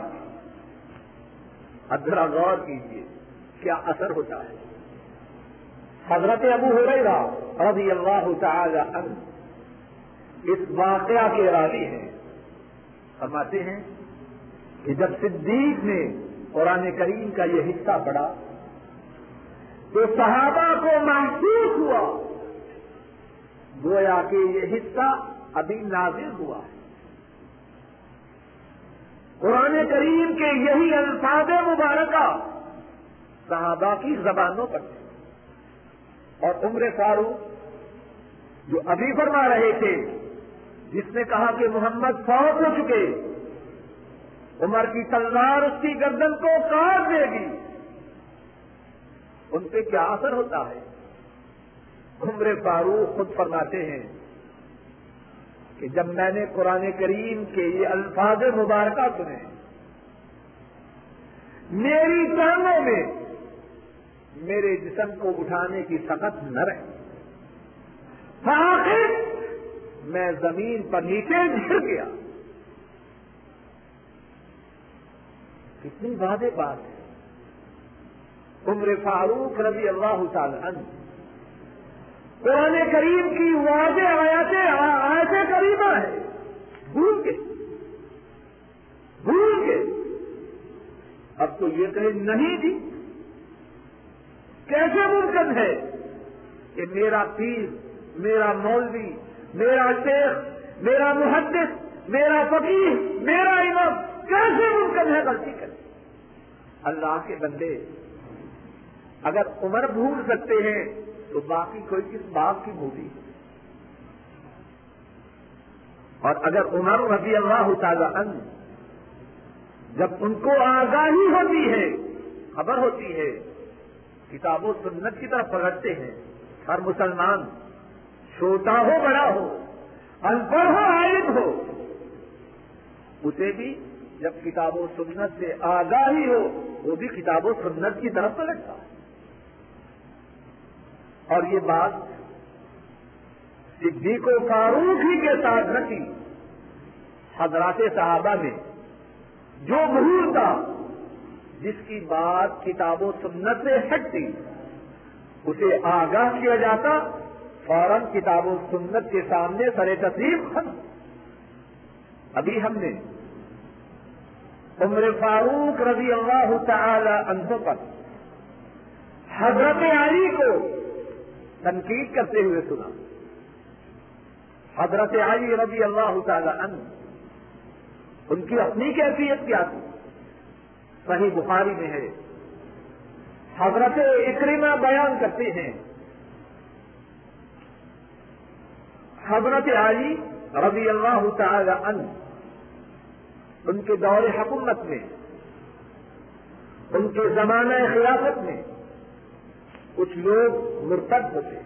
[SPEAKER 1] اب ذرا غور کیجیے کیا اثر ہوتا ہے. حضرت ابو ہریرہ رضی اللہ تعالی عنہ اس واقعہ کے راوی ہیں. فرماتے ہیں کہ جب صدیق نے قرآن کریم کا یہ حصہ پڑھا تو صحابہ کو محسوس ہوا گویا کہ یہ حصہ ابھی نازل ہوا ہے. قرآن کریم کے یہی الفاظ مبارکہ صحابہ کی زبانوں پر تھے. اور عمر فاروق جو ابھی فرما رہے تھے، جس نے کہا کہ محمد فوت ہو چکے، عمر کی تلوار اس کی گردن کو کاٹ دے گی، ان پہ کیا اثر ہوتا ہے؟ عمر فاروق خود فرماتے ہیں کہ جب میں نے قرآن کریم کے یہ الفاظ مبارکہ سنے، میری ٹانگوں میں میرے جسم کو اٹھانے کی طاقت نہ رہی، آخر میں زمین پر نیچے گر گیا. کتنی واضح بات ہے. عمر فاروق رضی اللہ تعالی عنہ قرآن کریم کی واضح آیاتیں آیاتیں کریمہ ہے، بھول کے بھول کے اب تو یہ کہیں نہیں جی، کیسے ممکن ہے کہ میرا پیر، میرا مولوی، میرا شیخ، میرا محدث، میرا فقیہ، میرا امام کیسے ممکن ہے غلطی کرے؟ اللہ کے بندے، اگر عمر بھول سکتے ہیں تو باقی کوئی کس بات کی بھولی ہے؟ اور اگر عمر رضی اللہ تعالی عنہ جب ان کو آگاہی ہوتی ہے، خبر ہوتی ہے، کتاب و سنت کی طرف پلٹتے ہیں. ہر مسلمان چھوٹا ہو بڑا ہو، ان پڑھ ہو عالم ہو، اسے بھی جب کتاب و سنت سے آگاہی ہو وہ بھی کتاب و سنت کی طرف پلٹتا ہے. اور یہ بات صدیق و فاروق ہی کے ساتھ نہ تھی، حضرات صحابہ میں جو ظہور تھا، جس کی بات کتاب و سنت سے ہٹتی اسے آگاہ کیا جاتا، فوراً کتاب و سنت کے سامنے سر تسلیم ختم. ابھی ہم نے عمر فاروق رضی اللہ تعالی عنہ پر حضرت علی کو تنقید کرتے ہوئے سنا. حضرت علی رضی اللہ تعالی عنہ ان کی اپنی کیفیت کیا تھی؟ صحیح بخاری میں ہے. حضرت اکرمہ بیان کرتے ہیں حضرت علی رضی اللہ تعالی عنہ ان کے دور حکومت میں، ان کے زمانہ خلافت میں کچھ لوگ مرتد ہوتے،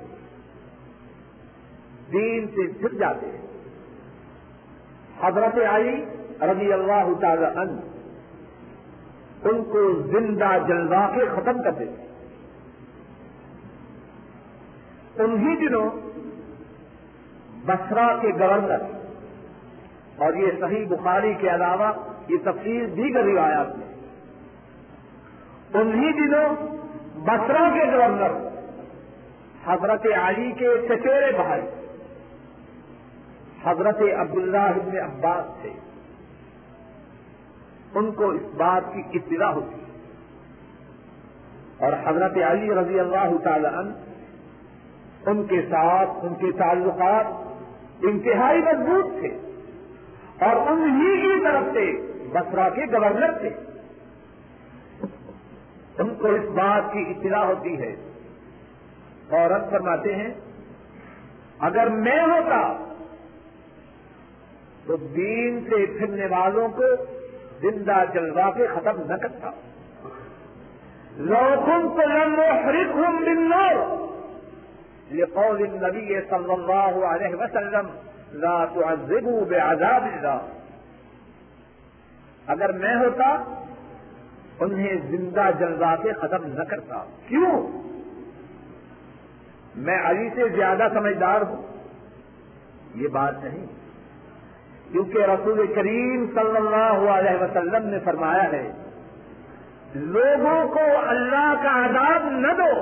[SPEAKER 1] دین سے پھر جاتے. حضرت علی رضی اللہ تعالی عنہ ان کو زندہ جلوا کے ختم کر دیتے. انہی دنوں بصرہ کے گورنر، اور یہ صحیح بخاری کے علاوہ یہ تفصیل دیگر روایات میں، انہی دنوں بصرہ کے گورنر حضرت علی کے چچیرے بھائی حضرت عبداللہ ابن عباس تھے. ان کو اس بات کی اطلاع ہوتی اور حضرت علی رضی اللہ تعالی عنہ ان کے ساتھ ان کے تعلقات انتہائی مضبوط تھے، اور انہی کی طرف سے بصرہ کے گورنر تھے. ان کو اس بات کی اطلاع ہوتی ہے، فوراً فرماتے ہیں اگر میں ہوتا تو دین سے پھرنے والوں کو زندہ جلوا کے ختم نہ کرتا. لو كنت لم احرقهم بالنار لقول النبي صلی اللہ علیہ وسلم لا تعذبوا بعذاب اللہ. اگر میں ہوتا انہیں زندہ جلوا کے ختم نہ کرتا. کیوں؟ میں علی سے زیادہ سمجھدار ہوں؟ یہ بات نہیں، کیونکہ رسول کریم صلی اللہ علیہ وسلم نے فرمایا ہے لوگوں کو اللہ کا عذاب نہ دو.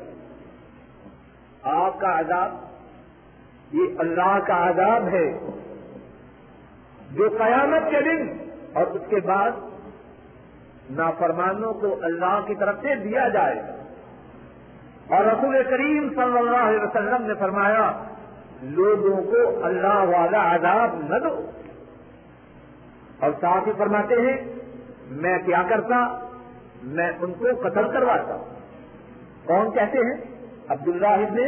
[SPEAKER 1] آپ کا عذاب یہ اللہ کا عذاب ہے جو قیامت کے دن اور اس کے بعد نافرمانوں کو اللہ کی طرف سے دیا جائے گا. اور رسول کریم صلی اللہ علیہ وسلم نے فرمایا لوگوں کو اللہ والا عذاب نہ دو، اور ساتھ ہی فرماتے ہیں میں کیا کرتا، میں ان کو قتل کرواتا۔ کون کہتے ہیں؟ عبداللہ ابن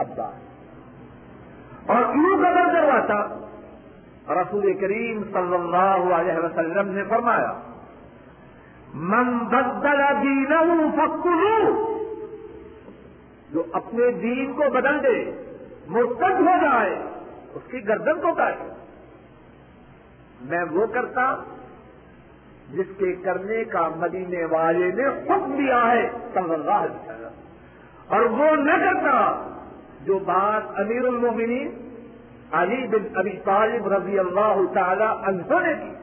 [SPEAKER 1] عباس۔ اور کیوں قتل کرواتا؟ رسول کریم صلی اللہ علیہ وسلم نے فرمایا من بدل دینہ فاقتلوہ، جو اپنے دین کو بدل دے، مرتد ہو جائے، اس کی گردن کو کاٹے۔ میں وہ کرتا جس کے کرنے کا مدینے والے نے حکم دیا ہے صلی اللہ علیہ وسلم، اور وہ نہ کرتا جو بات امیر المومنین علی بن ابی طالب رضی اللہ تعالی عنہ نے کی۔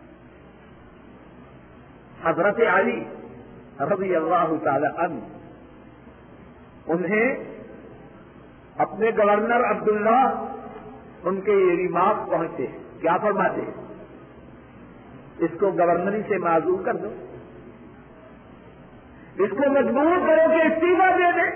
[SPEAKER 1] حضرت علی رضی اللہ تعالی عنہ انہیں اپنے گورنر عبداللہ ان کے یہ ریمارک پہنچتے ہیں، کیا فرماتے ہیں؟ اس کو گورنری سے معزول کر دو، اس کو مجبور کرو کہ استعفا دے دیں۔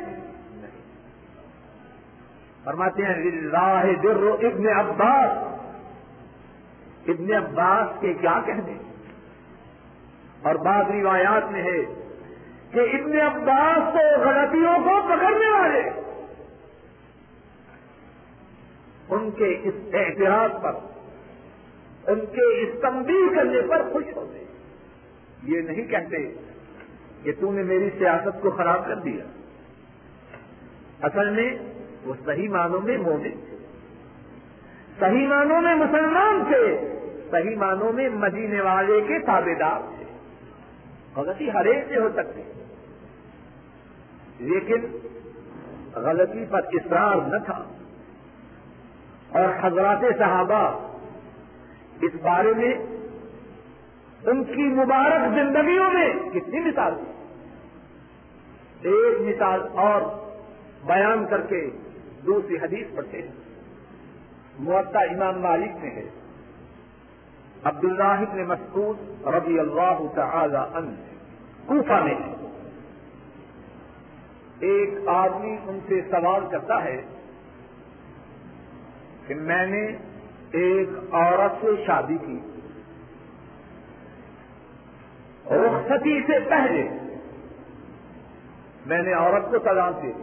[SPEAKER 1] فرماتے ہیں للہ در ابن عباس، ابن عباس کے کیا کہنے؟ اور بعض روایات میں ہے کہ ابن عباس تو غلطیوں کو پکڑنے والے ان کے اس اعتراض پر، ان کے اس تنبیہ کرنے پر خوش ہوتے، یہ نہیں کہتے کہ تو نے میری سیاست کو خراب کر دیا۔ اصل میں وہ صحیح معنوں میں مومن تھے، صحیح معنوں میں مسلمان تھے، صحیح معنوں میں مدینے والے کے تابعدار تھے۔ غلطی ہر ایک سے ہو سکتی، لیکن غلطی پر اصرار نہ تھا۔ اور حضرات صحابہ اس بارے میں ان کی مبارک زندگیوں میں کتنی مثال تھی۔ ایک مثال اور بیان کر کے دوسری حدیث پڑھتے ہیں۔ موطا امام مالک میں ہے، عبداللہ بن مسعود رضی اللہ تعالی عنہ کوفہ میں ہے۔ ایک آدمی ان سے سوال کرتا ہے کہ میں نے ایک عورت سے شادی کی، رخصتی سے پہلے میں نے عورت کو طلاق دے دی،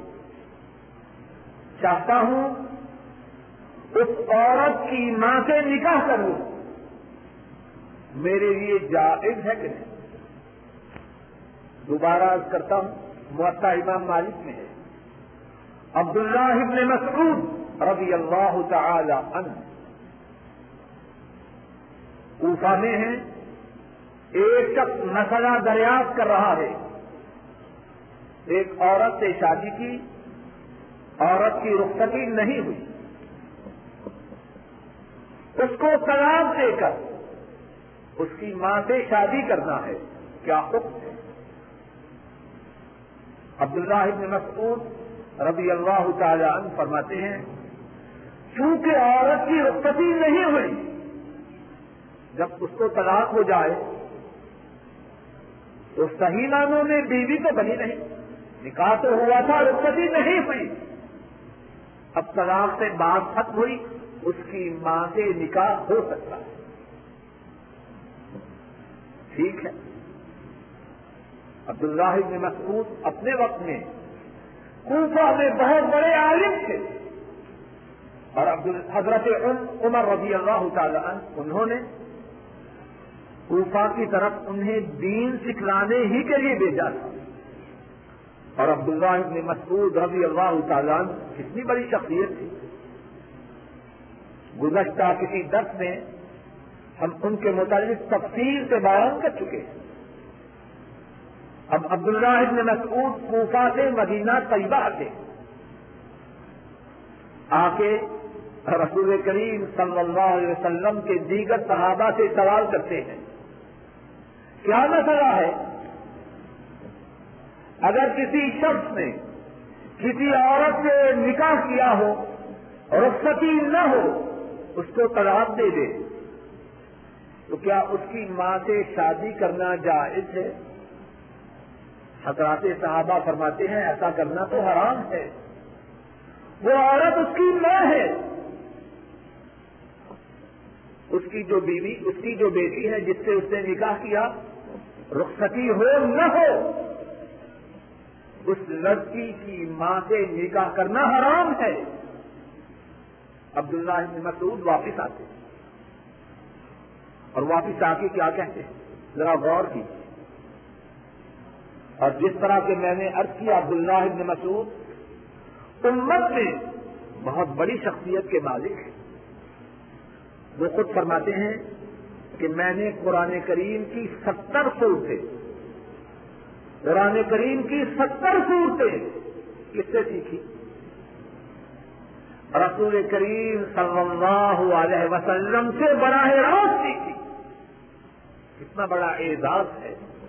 [SPEAKER 1] چاہتا ہوں اس عورت کی ماں سے نکاح کروں، میرے لیے جائز ہے کہ نہیں؟ دوبارہ عرض کرتا ہوں، موطا امام مالک میں ہے، عبداللہ بن مسعود رضی اللہ تعالی عنہ کوفہ میں ہے۔ ایک شخص مسئلہ دریافت کر رہا ہے، ایک عورت سے شادی کی، عورت کی رخصتی نہیں ہوئی، اس کو طلاق دے کر اس کی ماں سے شادی کرنا ہے، کیا حکم ہے؟ عبداللہ بن مسعود رضی اللہ تعالی عنہ فرماتے ہیں چونکہ عورت کی رخصتی نہیں ہوئی، جب اس کو طلاق ہو جائے تو صحیح معنوں میں بیوی تو بنی نہیں، نکاح تو ہوا تھا، رخصتی نہیں ہوئی، اب طلاق سے بات ختم ہوئی، اس کی ماں سے نکاح ہو سکتا ہے، ٹھیک ہے۔ عبداللہ بن مسعود اپنے وقت میں کوفہ میں بہت بڑے عالم تھے، اور حضرت عمر رضی اللہ تعالی عنہ انہوں نے کوفہ کی طرف انہیں دین سکھلانے ہی کے لیے بھیجا تھا، اور عبداللہ بن مسعود رضی اللہ تعالی عنہ کتنی بڑی شخصیت تھی۔ گزشتہ کسی درس میں ہم ان کے متعلق تفصیل سے بیان کر چکے ہیں۔ اب عبداللہ بن مسعود کوفہ سے مدینہ طیبہ آتے، آ کے رسول کریم صلی اللہ علیہ وسلم کے دیگر صحابہ سے سوال کرتے ہیں، کیا مسئلہ ہے؟ اگر کسی شخص نے کسی عورت سے نکاح کیا ہو، رخصتی نہ ہو، اس کو طلاق دے دے، تو کیا اس کی ماں سے شادی کرنا جائز ہے؟ حضرات صحابہ فرماتے ہیں ایسا کرنا تو حرام ہے. وہ عورت اس کی ماں ہے, اس کی جو بیوی, اس کی جو بیٹی ہے جس سے اس نے نکاح کیا, رخصتی ہو نہ ہو, اس لڑکی کی ماں سے نکاح کرنا حرام ہے. عبداللہ بن مسعود واپس آتے ہیں اور واپس آ کے کیا کہتے ہیں, ذرا غور کیجیے. اور جس طرح کہ میں نے عرض کیا, عبداللہ بن مسعود امت میں بہت بڑی شخصیت کے مالک ہیں. وہ خود فرماتے ہیں کہ میں نے قرآن کریم کی ستر صورتیں قرآن کریم کی ستر صورتیں کس سے سیکھی؟ رسول کریم صلی اللہ علیہ وسلم سے براہ راست سیکھی. کتنا بڑا اعزاز ہے.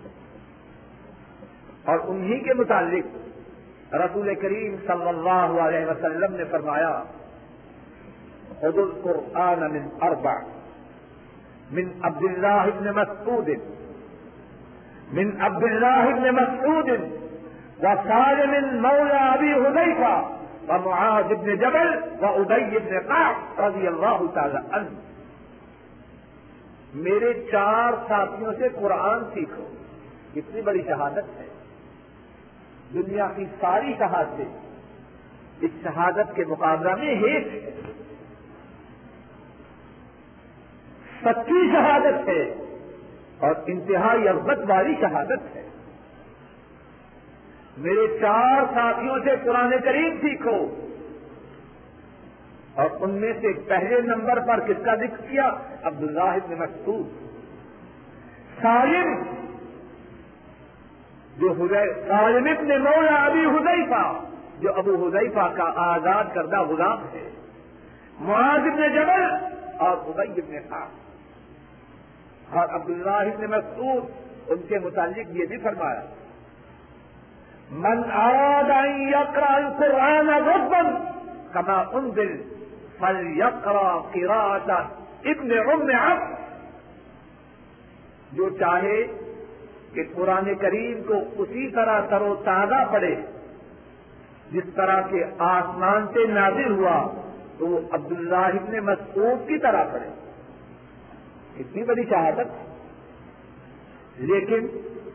[SPEAKER 1] اور انہی کے متعلق رسول کریم صلی اللہ علیہ وسلم نے فرمایا, خذ القرآن من اربع, من عبد اللہ بن مسعود من عبد اللہ بن مسعود وسالم مولى ابی حذیفہ ومعاذ بن جبل وابی بن کعب رضی اللہ تعالی عنہ. میرے چار ساتھیوں سے قرآن سیکھو. کتنی بڑی شہادت ہے. دنیا کی ساری شہادتیں اس شہادت کے مقابلہ میں ہیچ ہے. سچی شہادت ہے اور انتہائی عظمت والی شہادت ہے. میرے چار ساتھیوں سے قرآن کریم سیکھو. اور ان میں سے پہلے نمبر پر کس کا ذکر کیا؟ عبداللہ بن مسعود. سالم جو سالم ابن مولا ابی حذیفہ, جو ابو حذیفہ کا آزاد کردہ غلام ہے. معاذ بن جبل اور ابی بن کعب. اور عبداللہ بن مسعود ان کے متعلق یہ بھی فرمایا, من اراد ان یقرأ القرآن غضا کما انزل فلیقرأ قراءة ابن ام عبد. جو چاہے کہ قرآن کریم کو اسی طرح تر و تازہ پڑھے جس طرح کے آسمان سے نازل ہوا, تو وہ عبداللہ ابن مسعود کی طرح پڑھے. اتنی بڑی شہادت. لیکن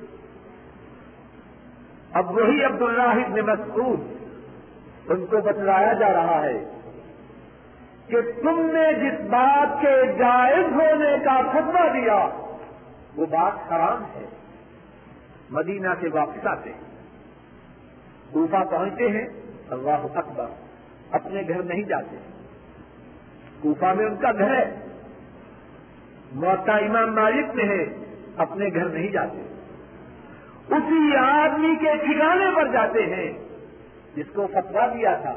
[SPEAKER 1] اب وہی عبداللہ ابن مسعود ان کو بتلایا جا رہا ہے کہ تم نے جس بات کے جائز ہونے کا فتویٰ دیا وہ بات حرام ہے. مدینہ سے واپس آتے ہیں, کوفہ پہنچتے ہیں, اللہ اکبر, اپنے گھر نہیں جاتے. کوفہ میں ان کا گھر ہے, موطا امام مالک میں ہے, اپنے گھر نہیں جاتے. اسی آدمی کے ٹھکانے پر جاتے ہیں جس کو فتویٰ دیا تھا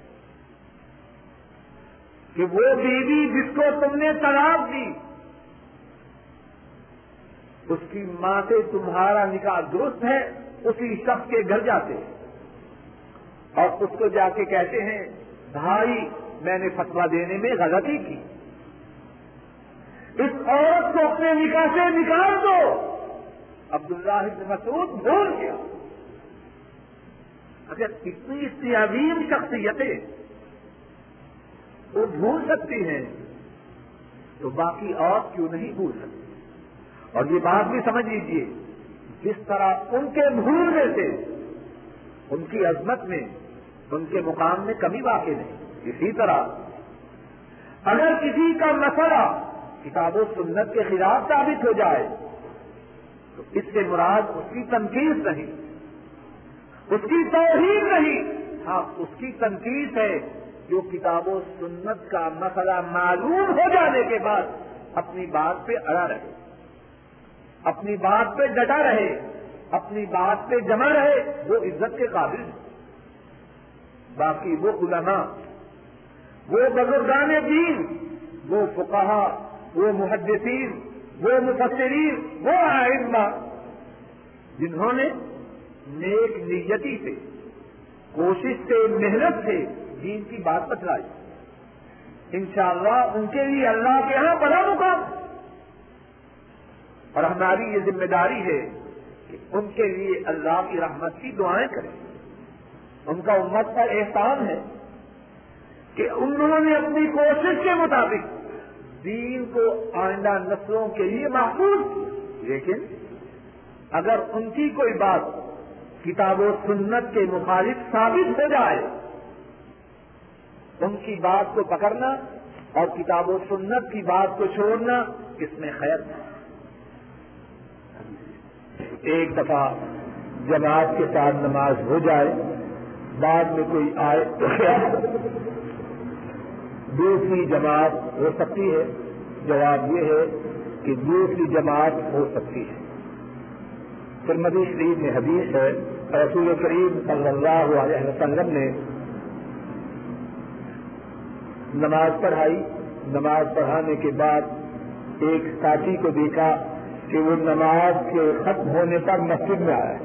[SPEAKER 1] کہ وہ بیوی جس کو تم نے طلاق دی اس کی ماں سے تمہارا نکاح درست ہے. اسی شخص کے گھر جاتے ہیں اور اس کو جا کے کہتے ہیں, بھائی میں نے فتویٰ دینے میں غلطی کی, اس عورت کو اپنے نکاح سے نکال دو. عبداللہ بن مسعود بھول گیا. اگر اتنی اتنی عظیم شخصیتیں وہ بھول سکتی ہیں تو باقی اور کیوں نہیں بھول سکتی. اور یہ بات بھی سمجھ لیجیے, جس طرح ان کے بھولنے سے ان کی عظمت میں, ان کے مقام میں کمی واقع نہیں, اسی طرح اگر کسی کا مسئلہ کتاب و سنت کے خلاف ثابت ہو جائے تو اس سے مراد اس کی تنقید نہیں, اس کی توہین نہیں, ہاں اس کی تنقید ہے جو کتاب و سنت کا مسئلہ معلوم ہو جانے کے بعد اپنی بات پہ اڑا رہے, اپنی بات پہ ڈٹا رہے, اپنی بات پہ جمع رہے, وہ عزت کے قابل ہے. باقی وہ علماء, وہ بزرگان دین, وہ فقہا, وہ محدثین, وہ مفسرین, وہ ائمہ جنہوں نے نیک نیتی سے, کوشش سے, محنت سے دین کی بات بتلائی, انشاءاللہ ان کے لیے اللہ کے ہاں بڑا مقام. اور ہماری یہ ذمہ داری ہے کہ ان کے لیے اللہ کی رحمت کی دعائیں کریں. ان کا امت پر احسان ہے کہ انہوں نے اپنی کوشش کے مطابق دین کو آئندہ نسلوں کے لیے محفوظ کی. لیکن اگر ان کی کوئی بات کتاب و سنت کے مخالف ثابت ہو جائے، ان کی بات کو پکڑنا اور کتاب و سنت کی بات کو چھوڑنا اس میں خیر ہے. ایک دفعہ جماعت کے ساتھ نماز ہو جائے، بعد میں کوئی آئے تو کیا دوسری جماعت ہو سکتی ہے؟ جواب یہ ہے کہ دوسری جماعت ہو سکتی ہے. ترمذی شریف میں حدیث ہے، رسول کریم صلی اللہ علیہ وسلم نے نماز پڑھائی. نماز پڑھانے کے بعد ایک ساتھی کو دیکھا کہ وہ نماز کے ختم ہونے پر مسجد میں آیا.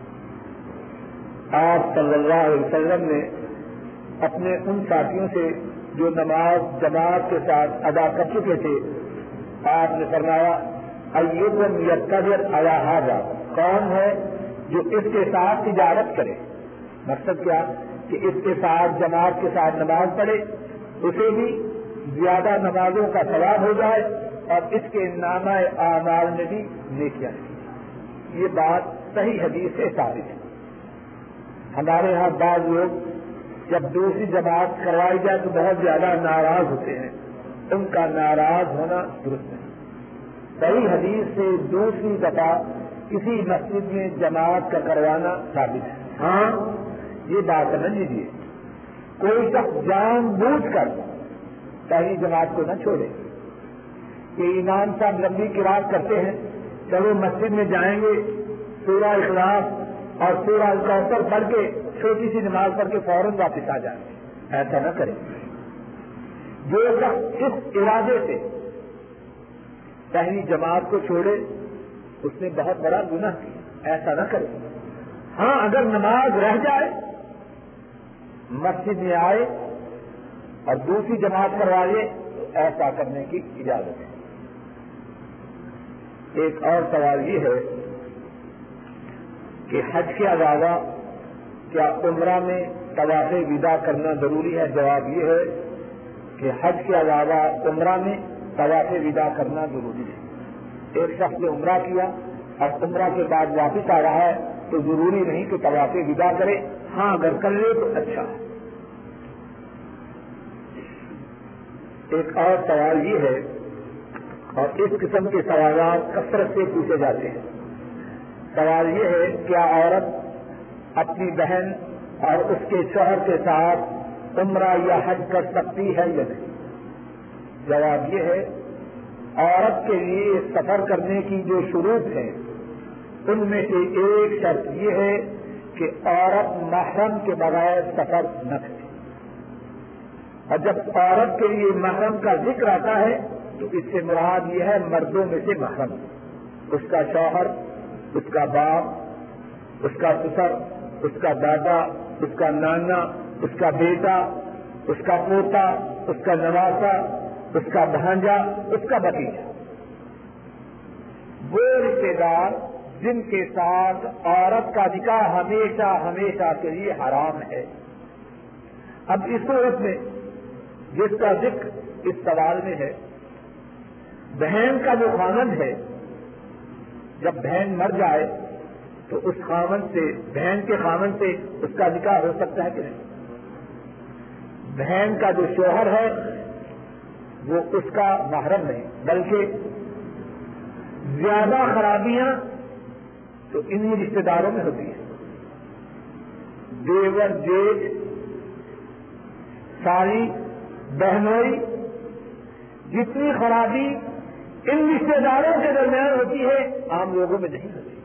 [SPEAKER 1] آپ صلی اللہ علیہ وسلم نے اپنے ان ساتھیوں سے جو نماز جماعت کے ساتھ ادا کر چکے تھے، آپ نے فرمایا ایکم یتجر علی ھذا، کون ہے جو اس کے ساتھ تجارت کرے؟ مقصد کیا کہ اس کے ساتھ جماعت کے ساتھ نماز پڑھے، اسے بھی زیادہ نمازوں کا ثواب ہو جائے اور اس کے نامہ اعمال میں بھی نیکیاں. یہ بات صحیح حدیث سے ثابت ہے. ہمارے ہاں بعض لوگ جب دوسری جماعت کروائی جائے تو بہت زیادہ ناراض ہوتے ہیں. ان کا ناراض ہونا درست ہے. صحیح حدیث سے دوسری دفعہ کسی مسجد میں جماعت کا کروانا ثابت ہے. ہاں یہ بات سمجھ لیجیے، کوئی شخص جان بوجھ کر پہلی جماعت کو نہ چھوڑے. یہ امام صاحب لمبی قرات کرتے ہیں، چلو مسجد میں جائیں گے، سورہ اخلاص اور سورہ الکوثر پڑھ کے چھوٹی سی نماز پڑھ کے فوراً واپس آ جائیں گے. ایسا نہ کریں. جو شخص اس ارادے سے پہلی جماعت کو چھوڑے اس نے بہت بڑا گناہ کیا. ایسا نہ کرے. ہاں اگر نماز رہ جائے، مسجد میں آئے اور دوسری جماعت کروا لے تو ایسا کرنے کی اجازت ہے. ایک اور سوال یہ ہے کہ حج کے علاوہ کیا عمرہ میں طواف وداع کرنا ضروری ہے؟ جواب یہ ہے کہ حج کے علاوہ عمرہ میں طواف وداع کرنا ضروری ہے. ایک شخص نے عمرہ کیا اور عمرہ کے بعد واپس آ رہا ہے تو ضروری نہیں کہ طواف وداع کرے. ہاں اگر کر لے تو اچھا ہے. ایک اور سوال یہ ہے، اور اس قسم کے سوالات کثرت سے پوچھے جاتے ہیں. سوال یہ ہے، کیا عورت اپنی بہن اور اس کے شوہر کے ساتھ عمرہ یا حج کر سکتی ہے یا نہیں؟ جواب یہ ہے، عورت کے لیے سفر کرنے کی جو شروط ہیں ان میں سے ایک شرط یہ ہے کہ عورت محرم کے بغیر سفر نہ کرے. اور جب عورت کے لیے محرم کا ذکر آتا ہے تو اس سے مراد یہ ہے مردوں میں سے محرم، اس کا شوہر، اس کا باپ، اس کا سسر، اس کا دادا، اس کا نانا، اس کا بیٹا، اس کا پوتا، اس کا نواسا، اس کا بھانجا، اس کا بھتیجا. وہ رشتے دار جن کے ساتھ عورت کا نکاح ہمیشہ ہمیشہ کے لیے حرام ہے. اب اس صورت میں جس کا ذکر اس سوال میں ہے، بہن کا جو خاوند ہے، جب بہن مر جائے تو اس خاوند سے، بہن کے خاوند سے اس کا نکاح ہو سکتا ہے کہ نہیں؟ بہن کا جو شوہر ہے وہ اس کا محرم نہیں، بلکہ زیادہ خرابیاں تو انہی رشتے داروں میں ہوتی ہیں. دیور، جیٹھ، سالی، بہنوئی، جتنی خرابی ان رشتے داروں کے درمیان ہوتی ہے عام لوگوں میں نہیں ہوتی.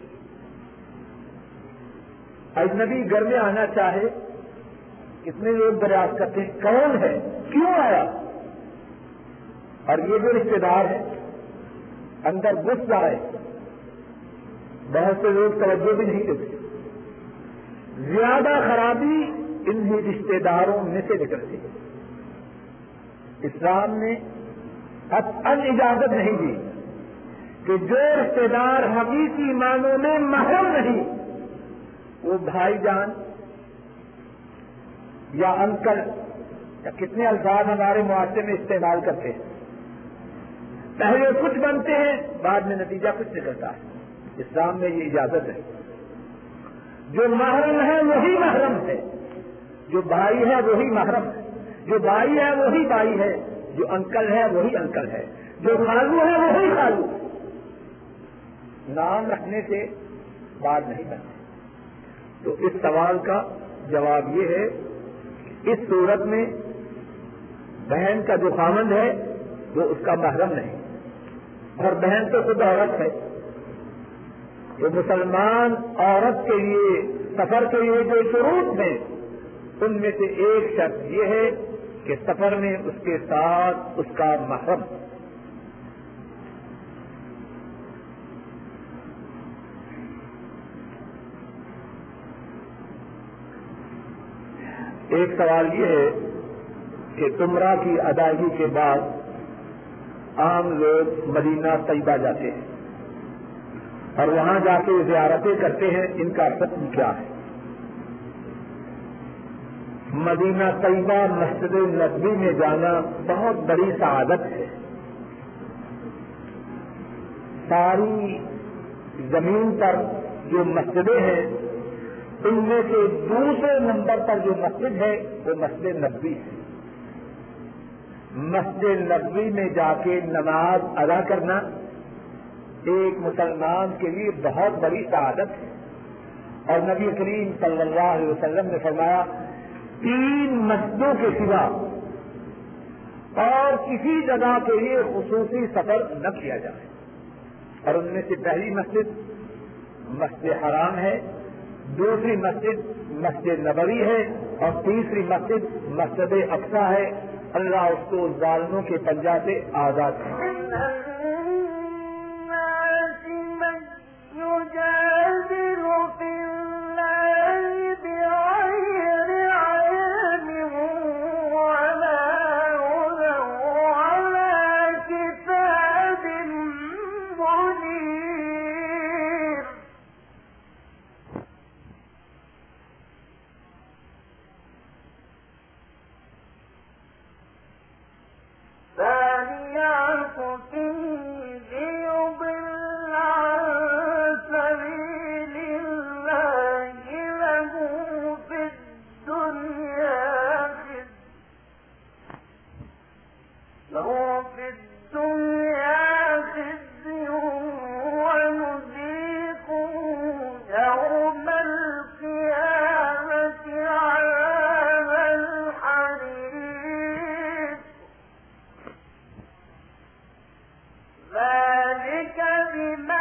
[SPEAKER 1] اجنبی گھر میں آنا چاہے کتنے لوگ دریافت کرتے ہیں کون ہے، کیوں آیا، اور یہ جو رشتے دار ہیں اندر گھس جائے بہت سے لوگ توجہ بھی نہیں دیتے. زیادہ خرابی انہی رشتے داروں میں سے نکلتی ہے. اسلام نے ان اجازت نہیں دی کہ جو رشتے دار حقیقی معنوں میں محرم نہیں، وہ بھائی جان یا انکل یا کتنے الفاظ ہمارے معاشرے میں استعمال کرتے ہیں، پہلے کچھ بنتے ہیں بعد میں نتیجہ کچھ نکلتا ہے۔ اسلام میں یہ اجازت ہے، جو محرم ہے وہی محرم ہے، جو بھائی ہے وہی محرم ہے، جو بھائی ہے وہی بھائی ہے، جو انکل ہے وہی انکل ہے، جو خالو ہے وہی خالو ہے۔ نام رکھنے سے بات نہیں بنتی۔ تو اس سوال کا جواب یہ ہے، اس صورت میں بہن کا جو خامند ہے وہ اس کا محرم نہیں، اور بہن تو خود عورت ہے۔ تو مسلمان عورت کے لیے سفر کے لیے جو شروط ہیں ان میں سے ایک شرط یہ ہے کہ سفر میں اس کے ساتھ اس کا محرم۔ ایک سوال یہ ہے کہ عمرہ کی ادائیگی کے بعد عام لوگ مدینہ طیبہ جاتے ہیں اور وہاں جا کے زیارتیں کرتے ہیں، ان کا حکم کیا ہے؟ مدینہ طیبہ مسجد نبوی میں جانا بہت بڑی سعادت ہے۔ ساری زمین پر جو مسجدیں ہیں ان میں سے دوسرے نمبر پر جو مسجد ہے وہ مسجد نبوی ہے۔ مسجد نبوی میں جا کے نماز ادا کرنا ایک مسلمان کے لیے بہت بڑی سعادت ہے، اور نبی کریم صلی اللہ علیہ وسلم نے فرمایا تین مسجدوں کے سوا اور کسی جگہ کے لیے خصوصی سفر نہ کیا جائے، اور ان میں سے پہلی مسجد مسجد حرام ہے، دوسری مسجد مسجد نبوی ہے، اور تیسری مسجد مسجد اقصی ہے۔ اللہ اس کو ظالموں کے پنجہ سے آزاد ہے۔
[SPEAKER 2] ذلك بما